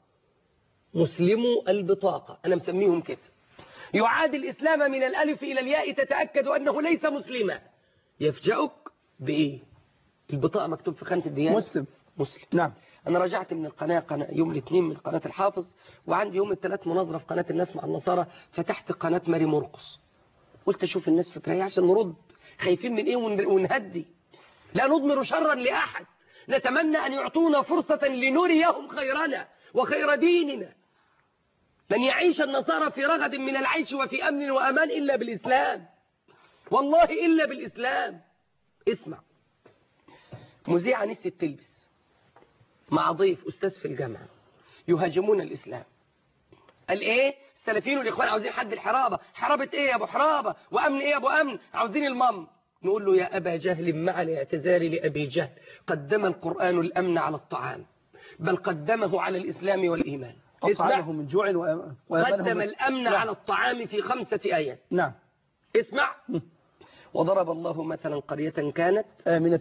مسلمو البطاقة أنا مسميهم كده. يعادي الإسلام من الألف إلى الياء، تتأكد أنه ليس مسلما. يفجأك بإيه؟ البطاقة مكتوب في خانة الديانة مسلم. نعم. أنا رجعت من القناة يوم الاثنين من قناة الحافظ، وعندي يوم الثلاث مناظرة في قناة الناس مع النصارى، فتحت قناة ماري مرقس. قلت أشوف الناس فكرة ايه عشان نرد. خايفين من إيه ونهدي. لا نضمر شرا لأحد، نتمنى أن يعطونا فرصة لنريهم خيرنا وخير ديننا. لن يعيش النصارى في رغد من العيش وفي أمن وأمان إلا بالإسلام، والله إلا بالإسلام. اسمع، مذيعة نسيت تلبس مع ضيف أستاذ في الجامعة يهاجمون الإسلام. قال إيه؟ السلفيين والإخوان عاوزين حد الحرابة. حرابة إيه يا أبو حرابة؟ وأمن إيه يا أبو أمن؟ عاوزين المم. نقول له يا أبا جهل مع الاعتذار لأبي جهل، قدم القرآن الأمن على الطعام، بل قدمه على الإسلام والإيمان. أطعمه من جوع قدم الأمن على الطعام في 5 آيات. نعم. اسمع. وضرب الله مثلا قرية كانت آمنة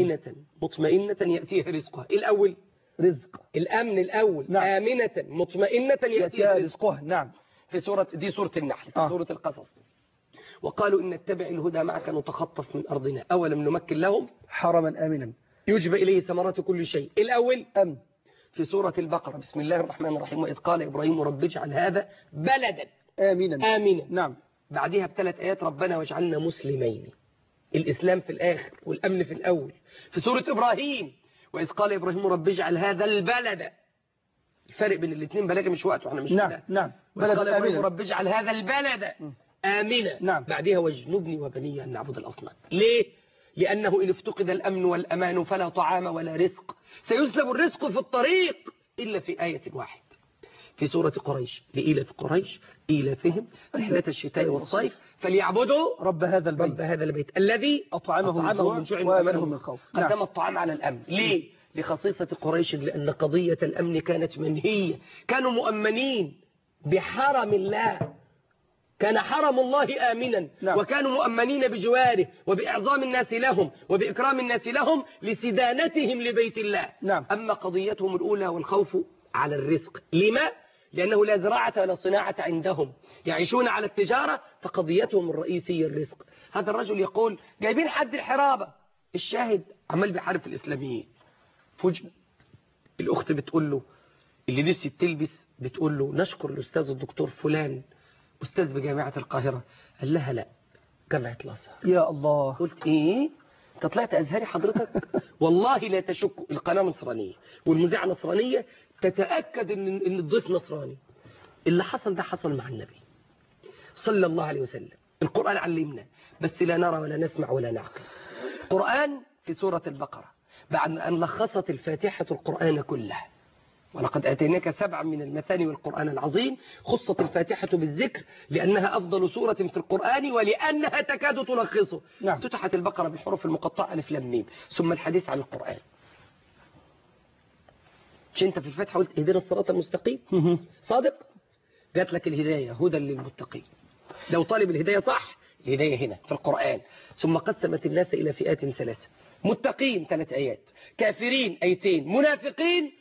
مطمئنة يأتيها رزقها. الأول رزق الأمن الأول. نعم. آمنة مطمئنة يأتيها رزقها. نعم. في سورة النحل، في سورة القصص. وقالوا إن نتبع الهدى معك نتخطف من أرضنا أولم نمكن لهم حرما آمنا يجب إليه ثمرات كل شيء. الأول أمن. في سورة البقرة بسم الله الرحمن الرحيم، وإذ قال إبراهيم رب اجعل هذا بلدا آمنا. نعم. بعدها ب3 آيات ربنا واجعلنا مسلمين. الإسلام في الآخر والأمن في الأول. في سورة إبراهيم وإذ قال إبراهيم رب اجعل هذا البلد. الفرق بين الاثنين بلاغي مش وقت واحنا مش نعم. وإذ قال إبراهيم رب اجعل هذا البلد آمنا. نعم. بعدها واجنبني وبني أن نعبد الأصنام. ليه؟ لأنه إن افتقد الأمن والأمان فلا طعام ولا رزق. سيسلب الرزق في الطريق إلا في آية واحدة في سورة قريش، لإيلاف قريش إيلافهم رحلة الشتاء والصيف فليعبدوا رب هذا البيت الذي أطعمهم من جوع وآمنهم من خوف. قدم الطعام على الأمن. ليه؟ لخصيصة قريش، لأن قضية الأمن كانت منهية. كانوا مؤمنين بحرم الله، كان حرم الله آمنا. نعم. وكانوا مؤمنين بجواره وبإعظام الناس لهم وبإكرام الناس لهم لسدانتهم لبيت الله. نعم. أما قضيتهم الأولى والخوف على الرزق. لما؟ لأنه لا زراعة ولا صناعة عندهم، يعيشون على التجارة، فقضيتهم الرئيسية الرزق. هذا الرجل يقول جايبين حد الحرابة، الشاهد عمال بيحارب الإسلاميين. فجأة الأخت بتقول له اللي نسيت تلبس، بتقول له نشكر الأستاذ الدكتور فلان أستاذ بجامعة القاهرة. قال لها لا، جامعة الازهر. يا الله. قلت ايه؟ انت طلعت ازهري حضرتك؟ والله لا تشك، القناه نصرانيه والمذيعه نصرانيه، تتاكد ان الضيف نصراني. اللي حصل ده حصل مع النبي صلى الله عليه وسلم. القران علمنا بس لا نرى ولا نسمع ولا نعقل. القران في سوره البقره بعد ان لخصت الفاتحه القران كله، ولقد آتيناك 7 من المثاني والقرآن العظيم، خصت الفاتحة بالذكر لأنها أفضل سورة في القرآن ولأنها تكاد تلخصه. نعم. افتتحت البقرة بالحروف المقطعة ألف لام ميم، ثم الحديث عن القرآن. مش أنت في الفاتحة قلت اهدنا الصراط المستقيم؟ صادق؟ جات لك الهداية هدى للمتقين. لو طالب الهداية صح، الهداية هنا في القرآن. ثم قسمت الناس إلى فئات 3، متقين 3 آيات، كافرين 2، منافقين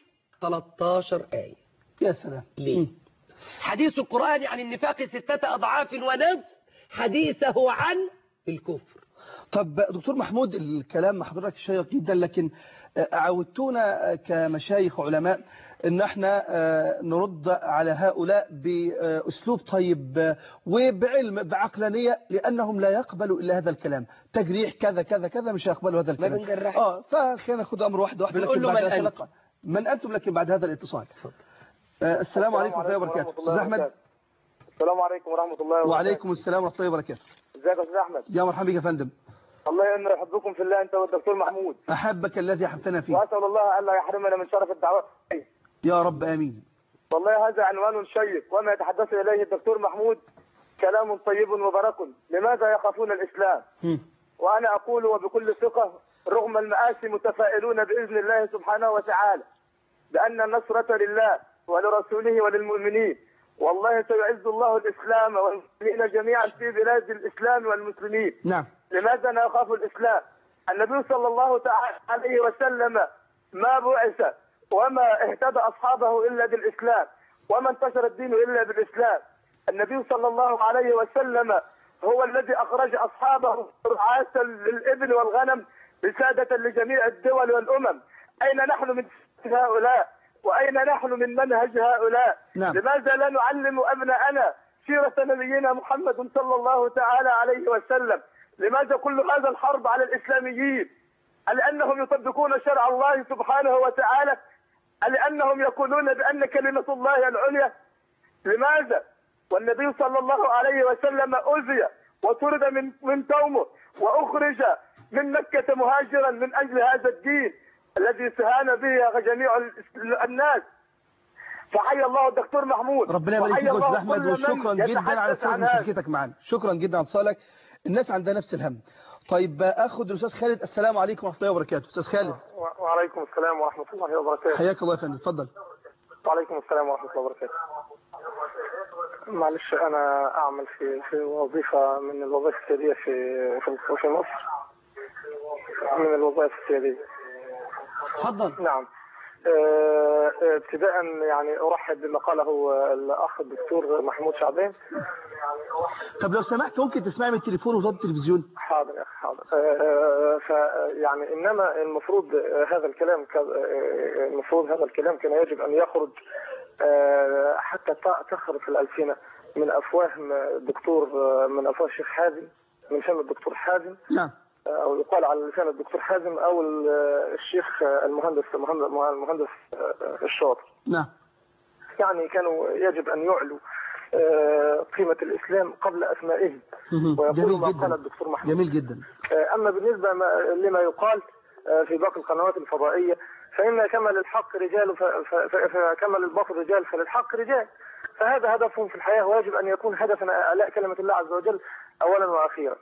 13 آية. يا سلام. ليه؟ حديث القرآن عن النفاق 6 أضعاف ونصف، حديثه عن الكفر. طب دكتور محمود، الكلام مع حضرتك شيق جدا، لكن عودتونا كمشايخ علماء ان احنا نرد على هؤلاء باسلوب طيب وبعلم بعقلانيه، لانهم لا يقبلوا الا هذا الكلام. تجريح كذا كذا كذا مش هيقبلوا هذا الكلام. ما بنجرح. فخلينا ناخد امر واحده واحده. بنقول له من أنتم لكن بعد هذا الاتصال. السلام عليكم ورحمة الله وبركاته. أستاذ أحمد. السلام عليكم ورحمة الله وبركاته. وعليكم السلام ورحمة الله وبركاته. ازيك يا أستاذ أحمد؟ يا مرحبا بك يا فندم. الله يحبكم في الله أنت والدكتور محمود. أحبك الذي أحبتنا فيه. وأسأل الله ألا يحرمنا من شرف الدعوة. يا رب آمين. والله هذا عنوان شيق، وما يتحدث إليه الدكتور محمود كلام طيب مبارك. لماذا يخافون الإسلام؟ وأنا أقول وبكل ثقة رغم المآسي متفائلون بإذن الله سبحانه وتعالى بأن النصرة لله ولرسوله وللمؤمنين، والله سيعز الله الإسلام والمسلمين جميعا في بلاد الإسلام والمسلمين. نعم. لماذا نخاف الإسلام؟ النبي صلى الله تعالى عليه وسلم ما بعث وما اهتدى أصحابه إلا بالإسلام، وما انتشر الدين إلا بالإسلام. النبي صلى الله عليه وسلم هو الذي أخرج أصحابه رعاة للإبل والغنم رسالة لجميع الدول والأمم. أين نحن من هؤلاء؟ وأين نحن من منهج هؤلاء؟ نعم. لماذا لا نعلم أبناءنا سيرة نبينا محمد صلى الله تعالى عليه وسلم؟ لماذا كل هذا الحرب على الإسلاميين؟ لأنهم يطبقون شرع الله سبحانه وتعالى؟ لأنهم يقولون بأن كلمة الله العليا؟ لماذا؟ والنبي صلى الله عليه وسلم أذي وطرد من قومه وأخرج من مكة مهاجرا من أجل هذا الدين الذي استهان به جميع الناس. فحيا الله الدكتور محمود. ربنا يبارك فيك يا استاذ احمد، وشكرا جدا على سبب مشاركتك معنا. شكرا جدا على اتصالك. الناس عندها نفس الهم. طيب اخد الاستاذ خالد. السلام عليكم ورحمه الله وبركاته. استاذ خالد. وعليكم السلام ورحمه الله وبركاته. حياك الله يا فندم، اتفضل. وعليكم السلام ورحمه الله وبركاته. معلش انا اعمل في وظيفه من الوظائف السياديه في مصر، من الوظائف السياديه. اتفضل. نعم. ابتداء يعني ارحب بما قاله الاخ الدكتور محمود شعبان. طب لو سمحت ممكن تسمعي من التليفون وتوطي التلفزيون؟ حاضر يا اخي حاضر. فيعني انما المفروض هذا الكلام كان يجب ان يخرج حتى تخرج الألسنة من أفواه الدكتور، من أفواه الشيخ حازم، من فم الدكتور حازم. نعم. أو يقال على لسان الدكتور حازم أو الشيخ المهندس الشاطر. نعم. يعني كانوا يجب أن يعلوا قيمة الإسلام قبل أسمائه ويقولوا ما قال الدكتور محمود. جميل جدا. أما بالنسبة لما يقال في باقي القنوات الفضائية فإن كما للحق رجال فكما للباطل رجال فللحق رجال، فهذا هدفهم في الحياة ويجب أن يكون هدفنا إعلاء كلمة الله عز وجل أولا وأخيرا.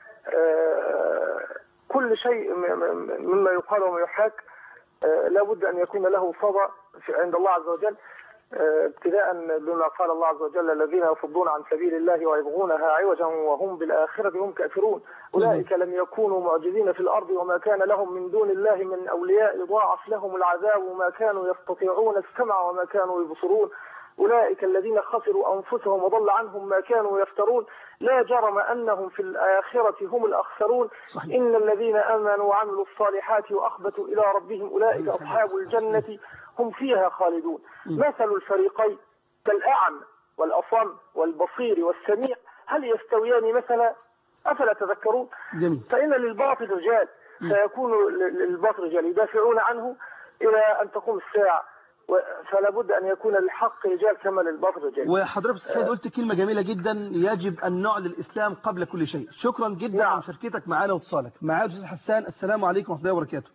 كل شيء مما يقال وما يحاك لا بد أن يكون له صدى عند الله عز وجل، ابتداء بما قال الله عز وجل الذين يصدون عن سبيل الله ويبغونها عوجا وهم بالآخرة هم كافرون أولئك لم يكونوا معجزين في الأرض وما كان لهم من دون الله من أولياء يضاعف لهم العذاب وما كانوا يستطيعون السمع وما كانوا يبصرون أولئك الذين خسروا أنفسهم وضل عنهم ما كانوا يفترون لا جرم أنهم في الآخرة هم الأخسرون. صحيح. إن الذين آمنوا وعملوا الصالحات وأخبتوا إلى ربهم أولئك أصحاب الجنة هم فيها خالدون. مثل الفريقين كالأعمى والأصم والبصير والسميع هل يستويان مثلا؟ أفلا تذكرون؟ جميل. فإن للباطل رجال سيكون للباطل رجال يدافعون عنه إلى أن تقوم الساعة، فلا بد أن يكون للحق رجال كما للباطل رجال. وحضرتك سيد قلت كلمة جميلة جدا، يجب أن نعلن الإسلام قبل كل شيء. شكرا جدا على مشاركتك معنا واتصالك. معايا أستاذ حسان. السلام عليكم ورحمة الله وبركاته.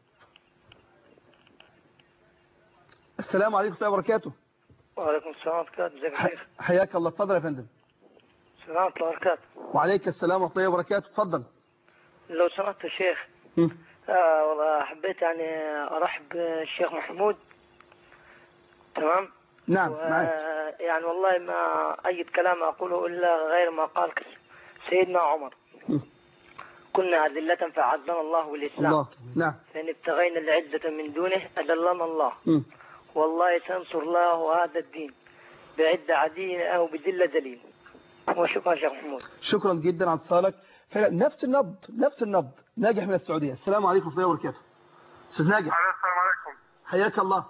السلام عليكم ورحمة الله وبركاته. وعليكم السلام ورحمة الله وبركاته. ازيك يا شيخ؟ حياك الله. اتفضل يا فندم. السلام ورحمة الله وبركاته. وعليك السلام ورحمة الله وبركاته. اتفضل. لو سمحت يا شيخ، والله حبيت يعني أرحب بالشيخ محمود. تمام؟ نعم معك. يعني والله ما أي كلام أقوله إلا غير ما قال سيدنا عمر. كنا أذلة فعزنا الله بالإسلام. الله. نعم. فإن ابتغينا العزة من دونه أذلنا الله. والله سينصر الله هذا الدين بعد عديل أو بذلة دليل. وشكرا شيخ محمود. شكرا جدا على اتصالك. نفس النبض ناجح من السعودية. السلام عليكم ورحمة الله وبركاته. أستاذ ناجح. السلام عليكم. حياك الله.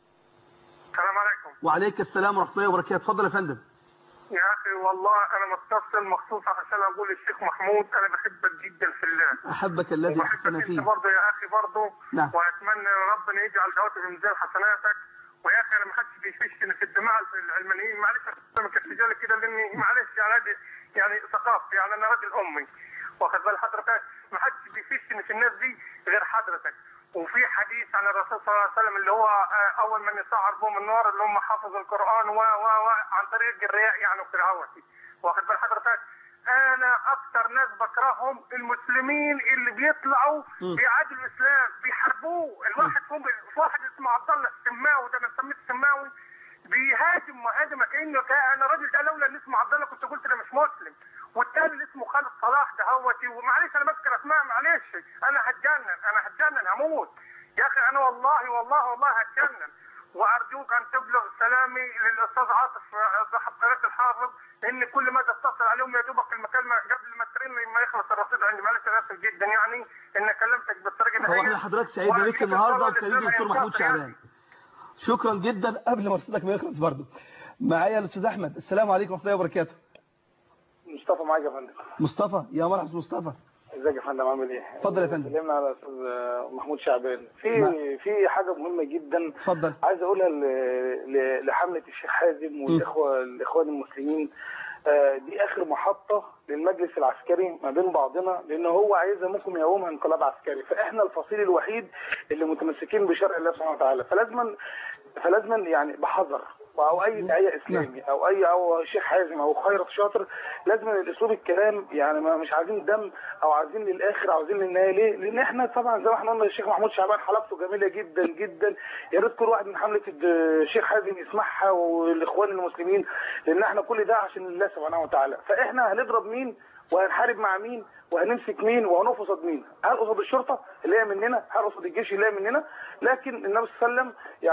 السلام عليكم. وعليك السلام ورحمة الله وبركاته. اتفضل يا فندم. يا أخي والله أنا متصل مخصوص عشان أقول للشيخ محمود أنا بحبك جدا في الله. أحبك الذي أحسن فيه. برضه يا أخي برضه. نعم. وأتمنى ربنا يجعل دواتي في ميزان حسناتك. ويا أخي أنا ما حدش بيفشني في الجماعة العلمانيين، معلش أقسمك الرجال كده لأني معلش يعني ثقافتي، يعني أنا راجل أمي واخد بال حضرتك، ما حدش بيفشني في الناس دي غير حضرتك. وفي حديث عن الرسول صلى الله عليه وسلم اللي هو اول من يسعر بهم النار اللي هم حافظ القران عن طريق الرياء يعني وكرهوتي، واخد بال حضرتك. انا اكتر ناس بكرههم المسلمين اللي بيطلعوا بيعادوا الاسلام بيحاربوه. الواحد فيهم واحد اسمه عبد الله السماوي، ده انا سميته السماوي، بيهاجم مهاجمه كانه انا راجل ده لولا ان اسمه عبد الله كنت قلت ده مش مسلم. والتاني اللي اسمه خالد صلاح ده هوتي، ومعلش انا بذكر اسماء معلش، انا هتجنن هموت يا اخي، انا والله هتجنن. وارجوك ان تبلغ سلامي للاستاذ عاطف صاحب قناه الحافظ، ان كل ما تتصل عليهم يا دوبك المكالمه قبل ما ترن ما يخلص الرصيد عندي. معلش انا اسف جدا يعني ان كلمتك بالطريقه دي. هو احنا حضرتك سعيدنا بك النهارده وكريم الدكتور محمود شعبان. شكرا جدا. قبل ما رصيدك ما يخلص برضه معايا الاستاذ احمد. السلام عليكم ورحمه الله وبركاته. مصطفى معاك يا فندم. مصطفى. يا مرحبا مصطفى. ازيك يا فندم عامل ايه؟ اتفضل يا فندم. سلمنا على الاستاذ محمود شعبان. في حاجه مهمه جدا اتفضل. عايز اقولها لحمله الشيخ حازم والاخوان المسلمين. دي اخر محطه للمجلس العسكري ما بين بعضنا، لان هو عايزها ممكن يقومها انقلاب عسكري، فاحنا الفصيل الوحيد اللي متمسكين بشرع الله سبحانه وتعالى، فلازما يعني بحذر، او اي داعيه اسلامي او شيخ حازم او خيرت شاطر، لازم الاسلوب الكلام يعني مش عايزين دم او عايزين للاخر او عايزين للنهايه. ليه؟ لان احنا طبعا زي ما احنا قلنا الشيخ محمود شعبان حلقته جميله جدا جدا، يا ريت كل واحد من حمله الشيخ حازم يسمعها والاخوان المسلمين، لان احنا كل ده عشان الله سبحانه وتعالى. فاحنا هنضرب مين وهنحارب مع مين وهنمسك مين وهنقف قصاد مين؟ هل قصاد الشرطه اللي هي مننا؟ هل قصاد الجيش اللي هي مننا؟ لكن النبي صلى الله عليه وسلم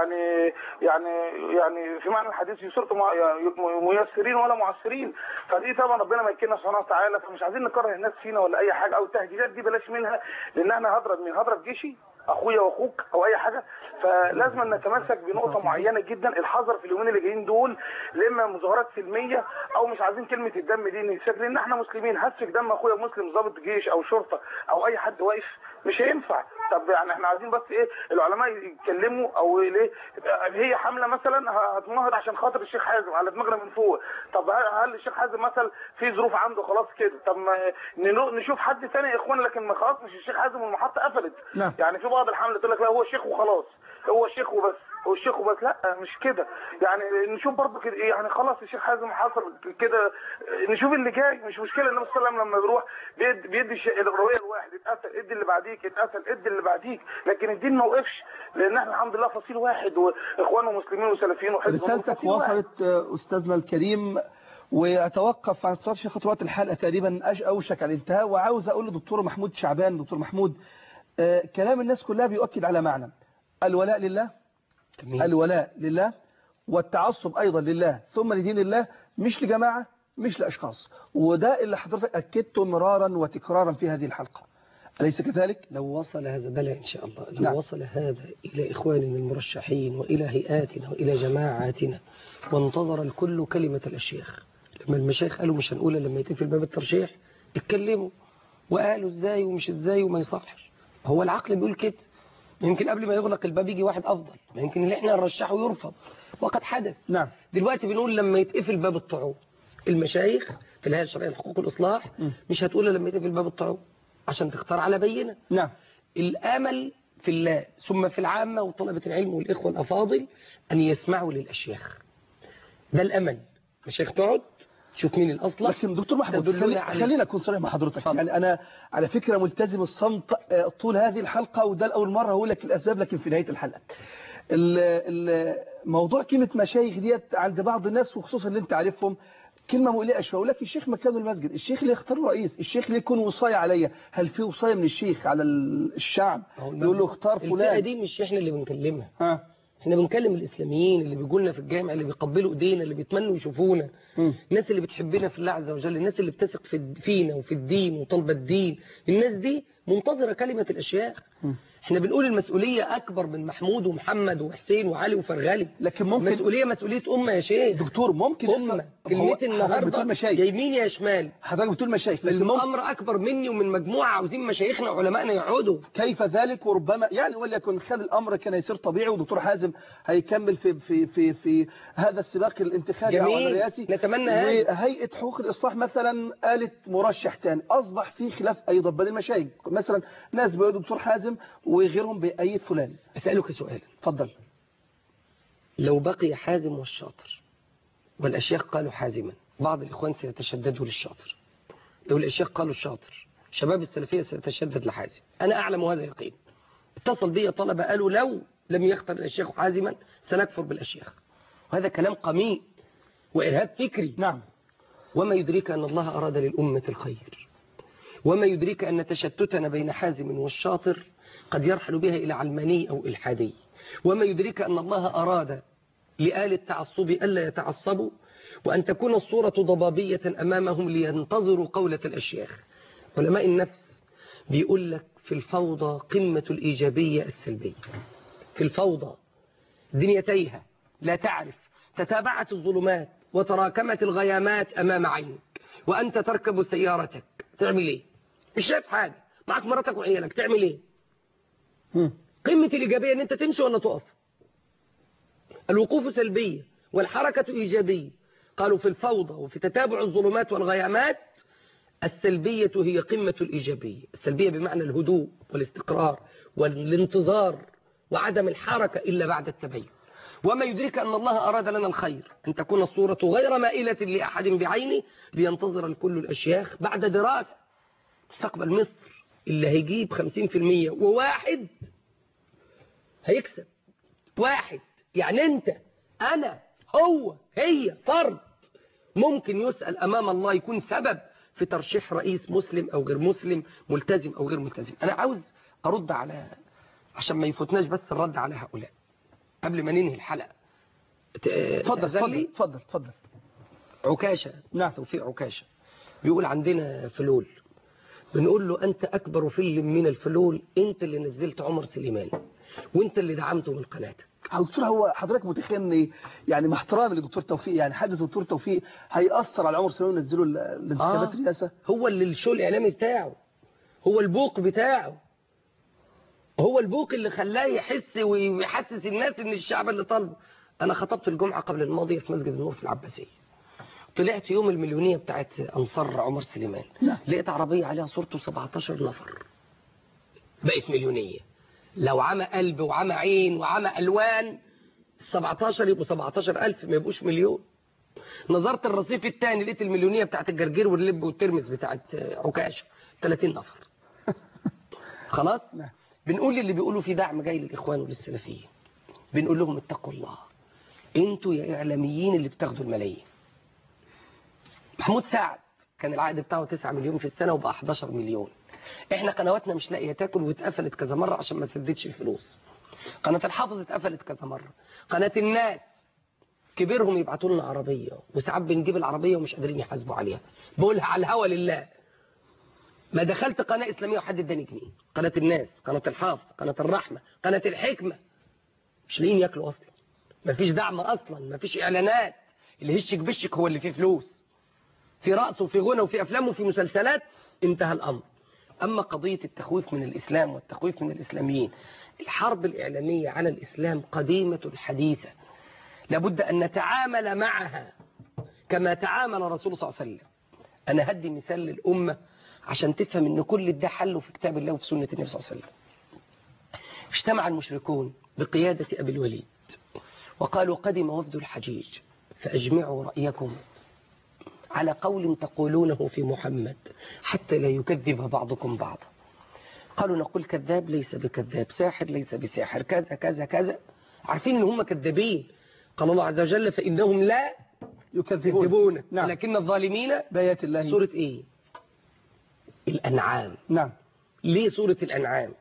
يعني في معنى الحديث يسرت ميسرين ولا معسرين، فدي طبعا ربنا ما يكلنا سبحانه وتعالى، فمش عايزين نكره الناس فينا ولا اي حاجه، او التهديدات دي بلاش منها، لان انا هضرب مين؟ هضرب جيشي اخويا واخوك او اي حاجه. فلازم نتمسك بنقطه معينه جدا، الحذر في اليومين اللي جايين دول، اما مظاهرات سلميه او مش عايزين كلمه الدم دي نسفك، لان احنا مسلمين، هسفك دم اخويا مسلم ضابط جيش او شرطه او اي حد واقف مش هينفع. طب يعني احنا عايزين بس ايه؟ العلماء يتكلموا او ليه هي حمله مثلا هتنهض عشان خاطر الشيخ حازم على دماغنا من فوق. طب هل الشيخ حازم مثلا في ظروف عنده خلاص كده؟ طب ما نشوف حد ثاني يا اخوان، لكن ما خلاص مش الشيخ حازم والمحطه قفلت. يعني في بعض الحمله تقول لك لا هو الشيخ وخلاص، هو الشيخ وبس، هو الشيخ وبس. لا مش كده، يعني نشوف برضه كده يعني خلاص الشيخ حازم حصل كده، نشوف اللي جاي. مش مشكله النبي صلى الله عليه وسلم لما بيروح بيدي الروايه الواحد اتقتل، ادي اللي بعديك اتقتل، ادي اللي بعديك، لكن الدين ما وقفش، لان احنا الحمد لله فصيل واحد، واخوان ومسلمين وسلفيين وحزب. رسالتك وصلت استاذنا الكريم، واتوقف عن اتصال شيخ خطوات الحلقه تقريبا اوشك على الانتهاء، وعاوز اقول لدكتور محمود شعبان. دكتور محمود، كلام الناس كلها بيؤكد على معنى الولاء لله، الولاء لله، والتعصب ايضا لله ثم لدين الله، مش لجماعه مش لاشخاص، وده اللي حضرتك اكدته مرارا وتكرارا في هذه الحلقه، أليس كذلك؟ لو وصل هذا بلى إن شاء الله، لو وصل هذا إلى إخواننا المرشحين وإلى هيئاتنا وإلى جماعاتنا، وانتظر الكل كلمة الأشياخ. لما المشايخ قالوا مش هنقولها لما يتم في باب الترشيح، اتكلموا وقالوا ازاي ومش ازاي وما يصحش. هو العقل بيقول كده. يمكن قبل ما يغلق الباب يجي واحد افضل، يمكن اللي احنا نرشحه يرفض وقد حدث. نعم. دلوقتي بنقول لما يتقفل باب الطاعون، المشايخ في الهيئه الشرعيه لحقوق الاصلاح مش هتقول لما يتقفل باب الطاعون عشان تختار على بينه. نعم. الامل في الله ثم في العامه وطلبه العلم والاخوه الافاضل ان يسمعوا للاشياخ. ده الامل. مشايخ تقعد تشوف مين الاصلح. لكن دكتور محمود خلينا اكون صريح مع حضرتك. يعني انا على فكره ملتزم الصمت طول هذه الحلقه، وده لاول مره هقول لك الاسباب، لكن في نهايه الحلقه الموضوع كلمه مشايخ ديت عند بعض الناس وخصوصا اللي انت عارفهم كلمه مقلقه شويه. يقول لك الشيخ مكانه المسجد، الشيخ اللي يختار رئيس، الشيخ اللي يكون وصايه عليا. هل في وصايه من الشيخ على الشعب يقول له اختار فلان؟ الفئه دي مش احنا اللي بنكلمها، احنا بنكلم الاسلاميين اللي بيجوا لنا في الجامع، اللي بيقبلوا ايدينا، اللي بيتمنوا يشوفونا، الناس اللي بتحبنا في الله عز وجل، الناس اللي بتثق فينا وفي الدين وطلبة الدين. الناس دي منتظره كلمه الاشياخ. احنا بنقول المسؤوليه اكبر من محمود ومحمد وحسين وعلي وفرغلي، لكن ممكن مسؤوليه امه يا شيخ. دكتور ممكن امه كلمتي النهارده يا يمين يا شمال. حضرتك بتقول مشايخ، لكن الامر اكبر مني ومن مجموعه عاوزين مشايخنا وعلمائنا يقعدوا. كيف ذلك؟ وربما يعني وليكن خلي الامر كان يصير طبيعي، ودكتور حازم هيكمل في هذا السباق الانتخابي او الرئاسي. نتمنى وهيئه حقوق الاصلاح مثلا قالت مرشح ثاني، اصبح في خلاف ايضا بين المشايخ. مثلا ناس بيقولوا دكتور حازم وغيرهم بأيد فلان. أسألك سؤال. اتفضل. لو بقي حازم والشاطر والأشياخ قالوا حازما، بعض الإخوان سيتشددوا للشاطر. لو الأشياخ قالوا الشاطر، شباب السلفية سيتشدد لحازم. أنا أعلم هذا يقين. اتصل بي طلبة قالوا لو لم يختر الأشياخ حازما سنكفر بالأشياخ. وهذا كلام قميء وإرهاب فكري. نعم. وما يدريك أن الله أراد للأمة الخير، وما يدريك أن تشتتنا بين حازم والشاطر قد يرحل بها إلى علماني أو إلحادي، وما يدريك أن الله أراد لآل التعصب ألا يتعصبوا، وأن تكون الصورة ضبابية أمامهم لينتظروا قولة الأشياخ. علماء النفس بيقول لك في الفوضى قمة الإيجابية السلبية. في الفوضى دنيتيها لا تعرف، تتابعت الظلمات وتراكمت الغيامات أمام عينك، وأنت تركب سيارتك تعمل إيه؟ مش شايف حاجة، معك مراتك وعيالك تعمل إيه؟ قمة الإيجابية أن أنت تمشي ولا تقف. الوقوف سلبية والحركة إيجابية. قالوا في الفوضى وفي تتابع الظلمات والغيامات السلبية هي قمة الإيجابية. السلبية بمعنى الهدوء والاستقرار والانتظار وعدم الحركة إلا بعد التبين. وما يدرك أن الله أراد لنا الخير، أن تكون الصورة غير مائلة لأحد بعينه، لينتظر الكل الأشياخ بعد دراسة مستقبل مصر اللي هيجيب 50% وواحد هيكسب. واحد يعني أنت أنا هو هي فرد ممكن يسأل أمام الله، يكون سبب في ترشيح رئيس مسلم أو غير مسلم، ملتزم أو غير ملتزم. أنا عاوز أرد على، عشان ما يفوتناش بس الرد على هؤلاء قبل ما ننهي الحلقة. اتفضل. عكاشة، نعم، توفيق عكاشة بيقول عندنا فلول، بنقول له أنت أكبر فل من الفلول، أنت اللي نزلت عمر سليمان وأنت اللي دعمته من قناتك. دكتور، هو حضرتك متخيل ان يعني مع احترامي لدكتور توفيق، يعني حدث دكتور توفيق هيأثر على عمر سليمان ونزله الانتخابات الرئاسة؟ هو اللي الشو الإعلامي بتاعه، هو البوق بتاعه، هو البوق اللي خلاه يحس ويحسس الناس ان الشعب اللي طالبه. انا خطبت الجمعة قبل الماضية في مسجد النور في العباسية، طلعت يوم المليونية بتاعت انصار عمر سليمان، لقيت عربية عليها صورته 17 نفر بقت مليونية. لو عمى قلب وعمى عين وعمى ألوان 17 يبقوا 17,000 ما يبقوش مليون. نظرت الرصيف الثاني لقيت المليونية بتاعت الجرجير واللب والترمس بتاعت عكاشة 30 نفر. خلاص؟ بنقول اللي بيقولوا في دعم جاي للإخوان وللسلفيين، بنقول لهم اتقوا الله، انتوا يا إعلاميين اللي بتاخدوا الملايين. محمود سعد كان العقد بتاعه 9 مليون في السنة وبقى 11 مليون. احنا قنواتنا مش لاقيه تاكل واتقفلت كذا مرة عشان ما سددش الفلوس. قناة الحافظ اتقفلت كذا مرة. قناة الناس كبيرهم يبعتوا لنا عربية، وساعات بنجيب العربية ومش قادرين يحاسبوا عليها. بقولها على الهوا لله، ما دخلت قناة إسلامية وحد اداني جنيه. قناة الناس، قناة الحافظ، قناة الرحمة، قناة الحكمة، مش لاقيين ياكلوا أصلا، مفيش دعم أصلا، مفيش إعلانات. اللي هشك بشك هو اللي فيه فلوس، في رقص وفي غنى وفي أفلام وفي مسلسلات، انتهى الأمر. أما قضية التخويف من الإسلام والتخويف من الإسلاميين، الحرب الإعلامية على الإسلام قديمة حديثة، لابد أن نتعامل معها كما تعامل الرسول صلى الله عليه وسلم. أنا هدي مثال للأمة عشان تفهم أن كل ده حله في كتاب الله وفي سنة النبي صلى الله عليه وسلم. اجتمع المشركون بقيادة أبي الوليد وقالوا قدم وفد الحجيج فأجمعوا رأيكم على قول تقولونه في محمد حتى لا يكذب بعضكم بعضا. قالوا نقول كذاب ليس بكذاب، ساحر ليس بساحر، كذا كذا كذا، عارفين ان هم كذابين. قال الله عز وجل فإنهم لا يكذبون نعم. لكن الظالمين بآيات الله. سورة ايه؟ الأنعام. نعم. ليه سورة الأنعام؟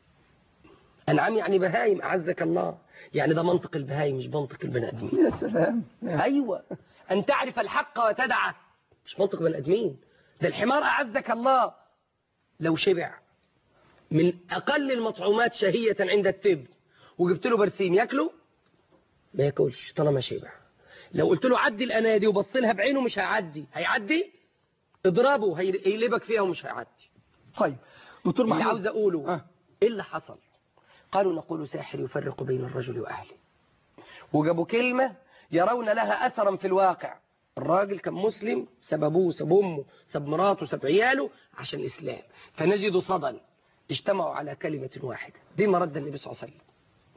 أنعام يعني بهايم، أعزك الله، يعني ده منطق البهايم مش منطق البني آدمين. يا سلام. أيوة، أن تعرف الحق وتدعه مش منطق بني آدمين. ده الحمار أعزك الله لو شبع من أقل المطعومات شهية عند التب وجبت له برسيم ياكله ما ياكلش طالما شبع. لو قلت له عدي الأنادي وبص لها بعينه مش هيعدي. اضربه هيقلبك فيها ومش هيعدي. طيب دكتور محمود، اللي عاوز أقوله إيه اللي حصل؟ قالوا نقول ساحر يفرق بين الرجل وأهله، وجابوا كلمة يرون لها أثرا في الواقع. الراجل كان مسلم، ساب أبوه ساب أمه ساب مراته ساب عياله عشان الإسلام، فنجد صدى اجتمعوا على كلمة واحدة. دي مرد النبي صلى الله عليه وسلم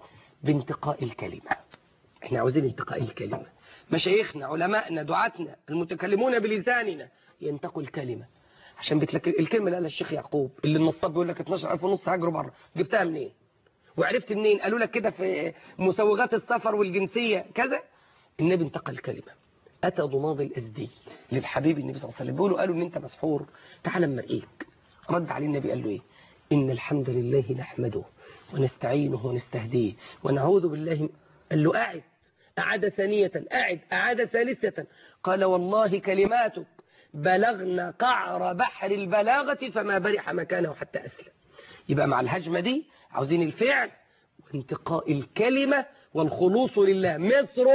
بانتقاء الكلمة. احنا عاوزين انتقاء الكلمة. مشايخنا علماءنا دعاتنا المتكلمون بلساننا ينتقوا الكلمة، عشان الكلمة اللي قالها الشيخ يعقوب اللي النصاب بيقول لك 12,000 ونص هاجروا بره، جبتها منين؟ وعرفت منين؟ قالوا لك كده في مسوغات السفر والجنسية كذا. النبي انتقى الكلمة. أتى ضماض الأزدي للحبيب النبي صلى الله عليه وسلم قالوا ان انت مسحور، تعال اما ارقيك. رد عليه النبي قال له ايه؟ إن الحمد لله نحمده ونستعينه ونستهديه ونعوذ بالله. قال له أعد ثانية، أعد ثالثة. قال والله كلماتك بلغنا قعر بحر البلاغة فما برح مكانه حتى أسلم. يبقى مع الهجمة دي عاوزين الفعل وانتقاء الكلمة والخلوص لله. مصر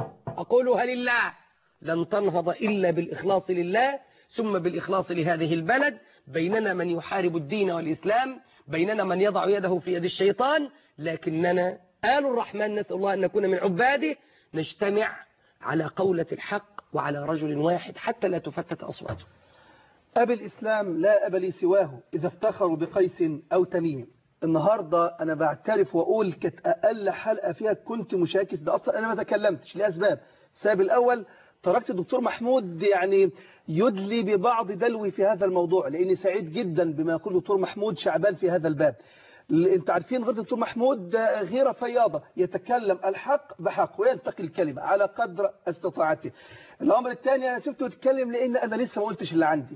أقولها لله لن تنهض إلا بالإخلاص لله ثم بالإخلاص لهذه البلد. بيننا من يحارب الدين والإسلام، بيننا من يضع يده في يد الشيطان، لكننا آل الرحمن نسأل الله أن نكون من عباده نجتمع على قولة الحق وعلى رجل واحد حتى لا تفتت أصواته. أبي الإسلام لا أب لي سواه إذا افتخروا بقيس أو تميم. النهاردة أنا بعترف وأقول كانت أقل حلقة فيها كنت مشاكس، ده أصلا أنا ما تكلمتش لأسباب. السبب الأول تركت الدكتور محمود يعني يدلي ببعض دلوي في هذا الموضوع، لأني سعيد جدا بما يقول الدكتور محمود شعبان في هذا الباب. انت عارفين غير الدكتور محمود غير فياضة، يتكلم الحق بحق وينتقي الكلمة على قدر استطاعته. الأمر الثاني أنا سبته يتكلم لأن أنا لسه ما قلتش اللي عندي،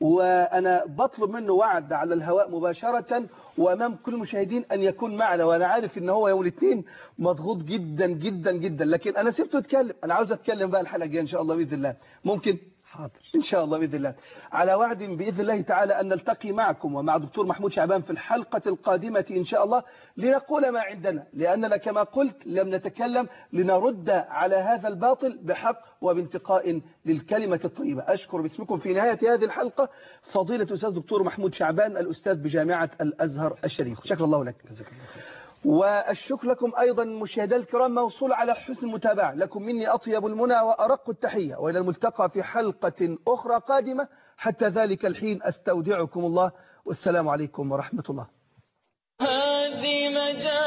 وأنا بطلب منه وعد على الهواء مباشرة وأمام كل المشاهدين أن يكون معنا، وأنا عارف إن هو يوم الاثنين مضغوط جدا جدا جدا، لكن أنا سبته يتكلم. أنا عاوز أتكلم بقى الحلقة الجاية إن شاء الله بإذن الله. ممكن؟ حاضر إن شاء الله بإذن الله. على وعد بإذن الله تعالى أن نلتقي معكم ومع دكتور محمود شعبان في الحلقة القادمة إن شاء الله لنقول ما عندنا، لأننا كما قلت لم نتكلم لنرد على هذا الباطل بحق وبانتقاء للكلمة الطيبة. أشكر باسمكم في نهاية هذه الحلقة فضيلة الأستاذ دكتور محمود شعبان الأستاذ بجامعة الأزهر الشريف. شكر الله لك. والشكر لكم أيضا مشاهدينا الكرام موصول على حسن المتابعة. لكم مني أطيب المنى وأرق التحية، وإلى الملتقى في حلقة أخرى قادمة. حتى ذلك الحين أستودعكم الله والسلام عليكم ورحمة الله. هذه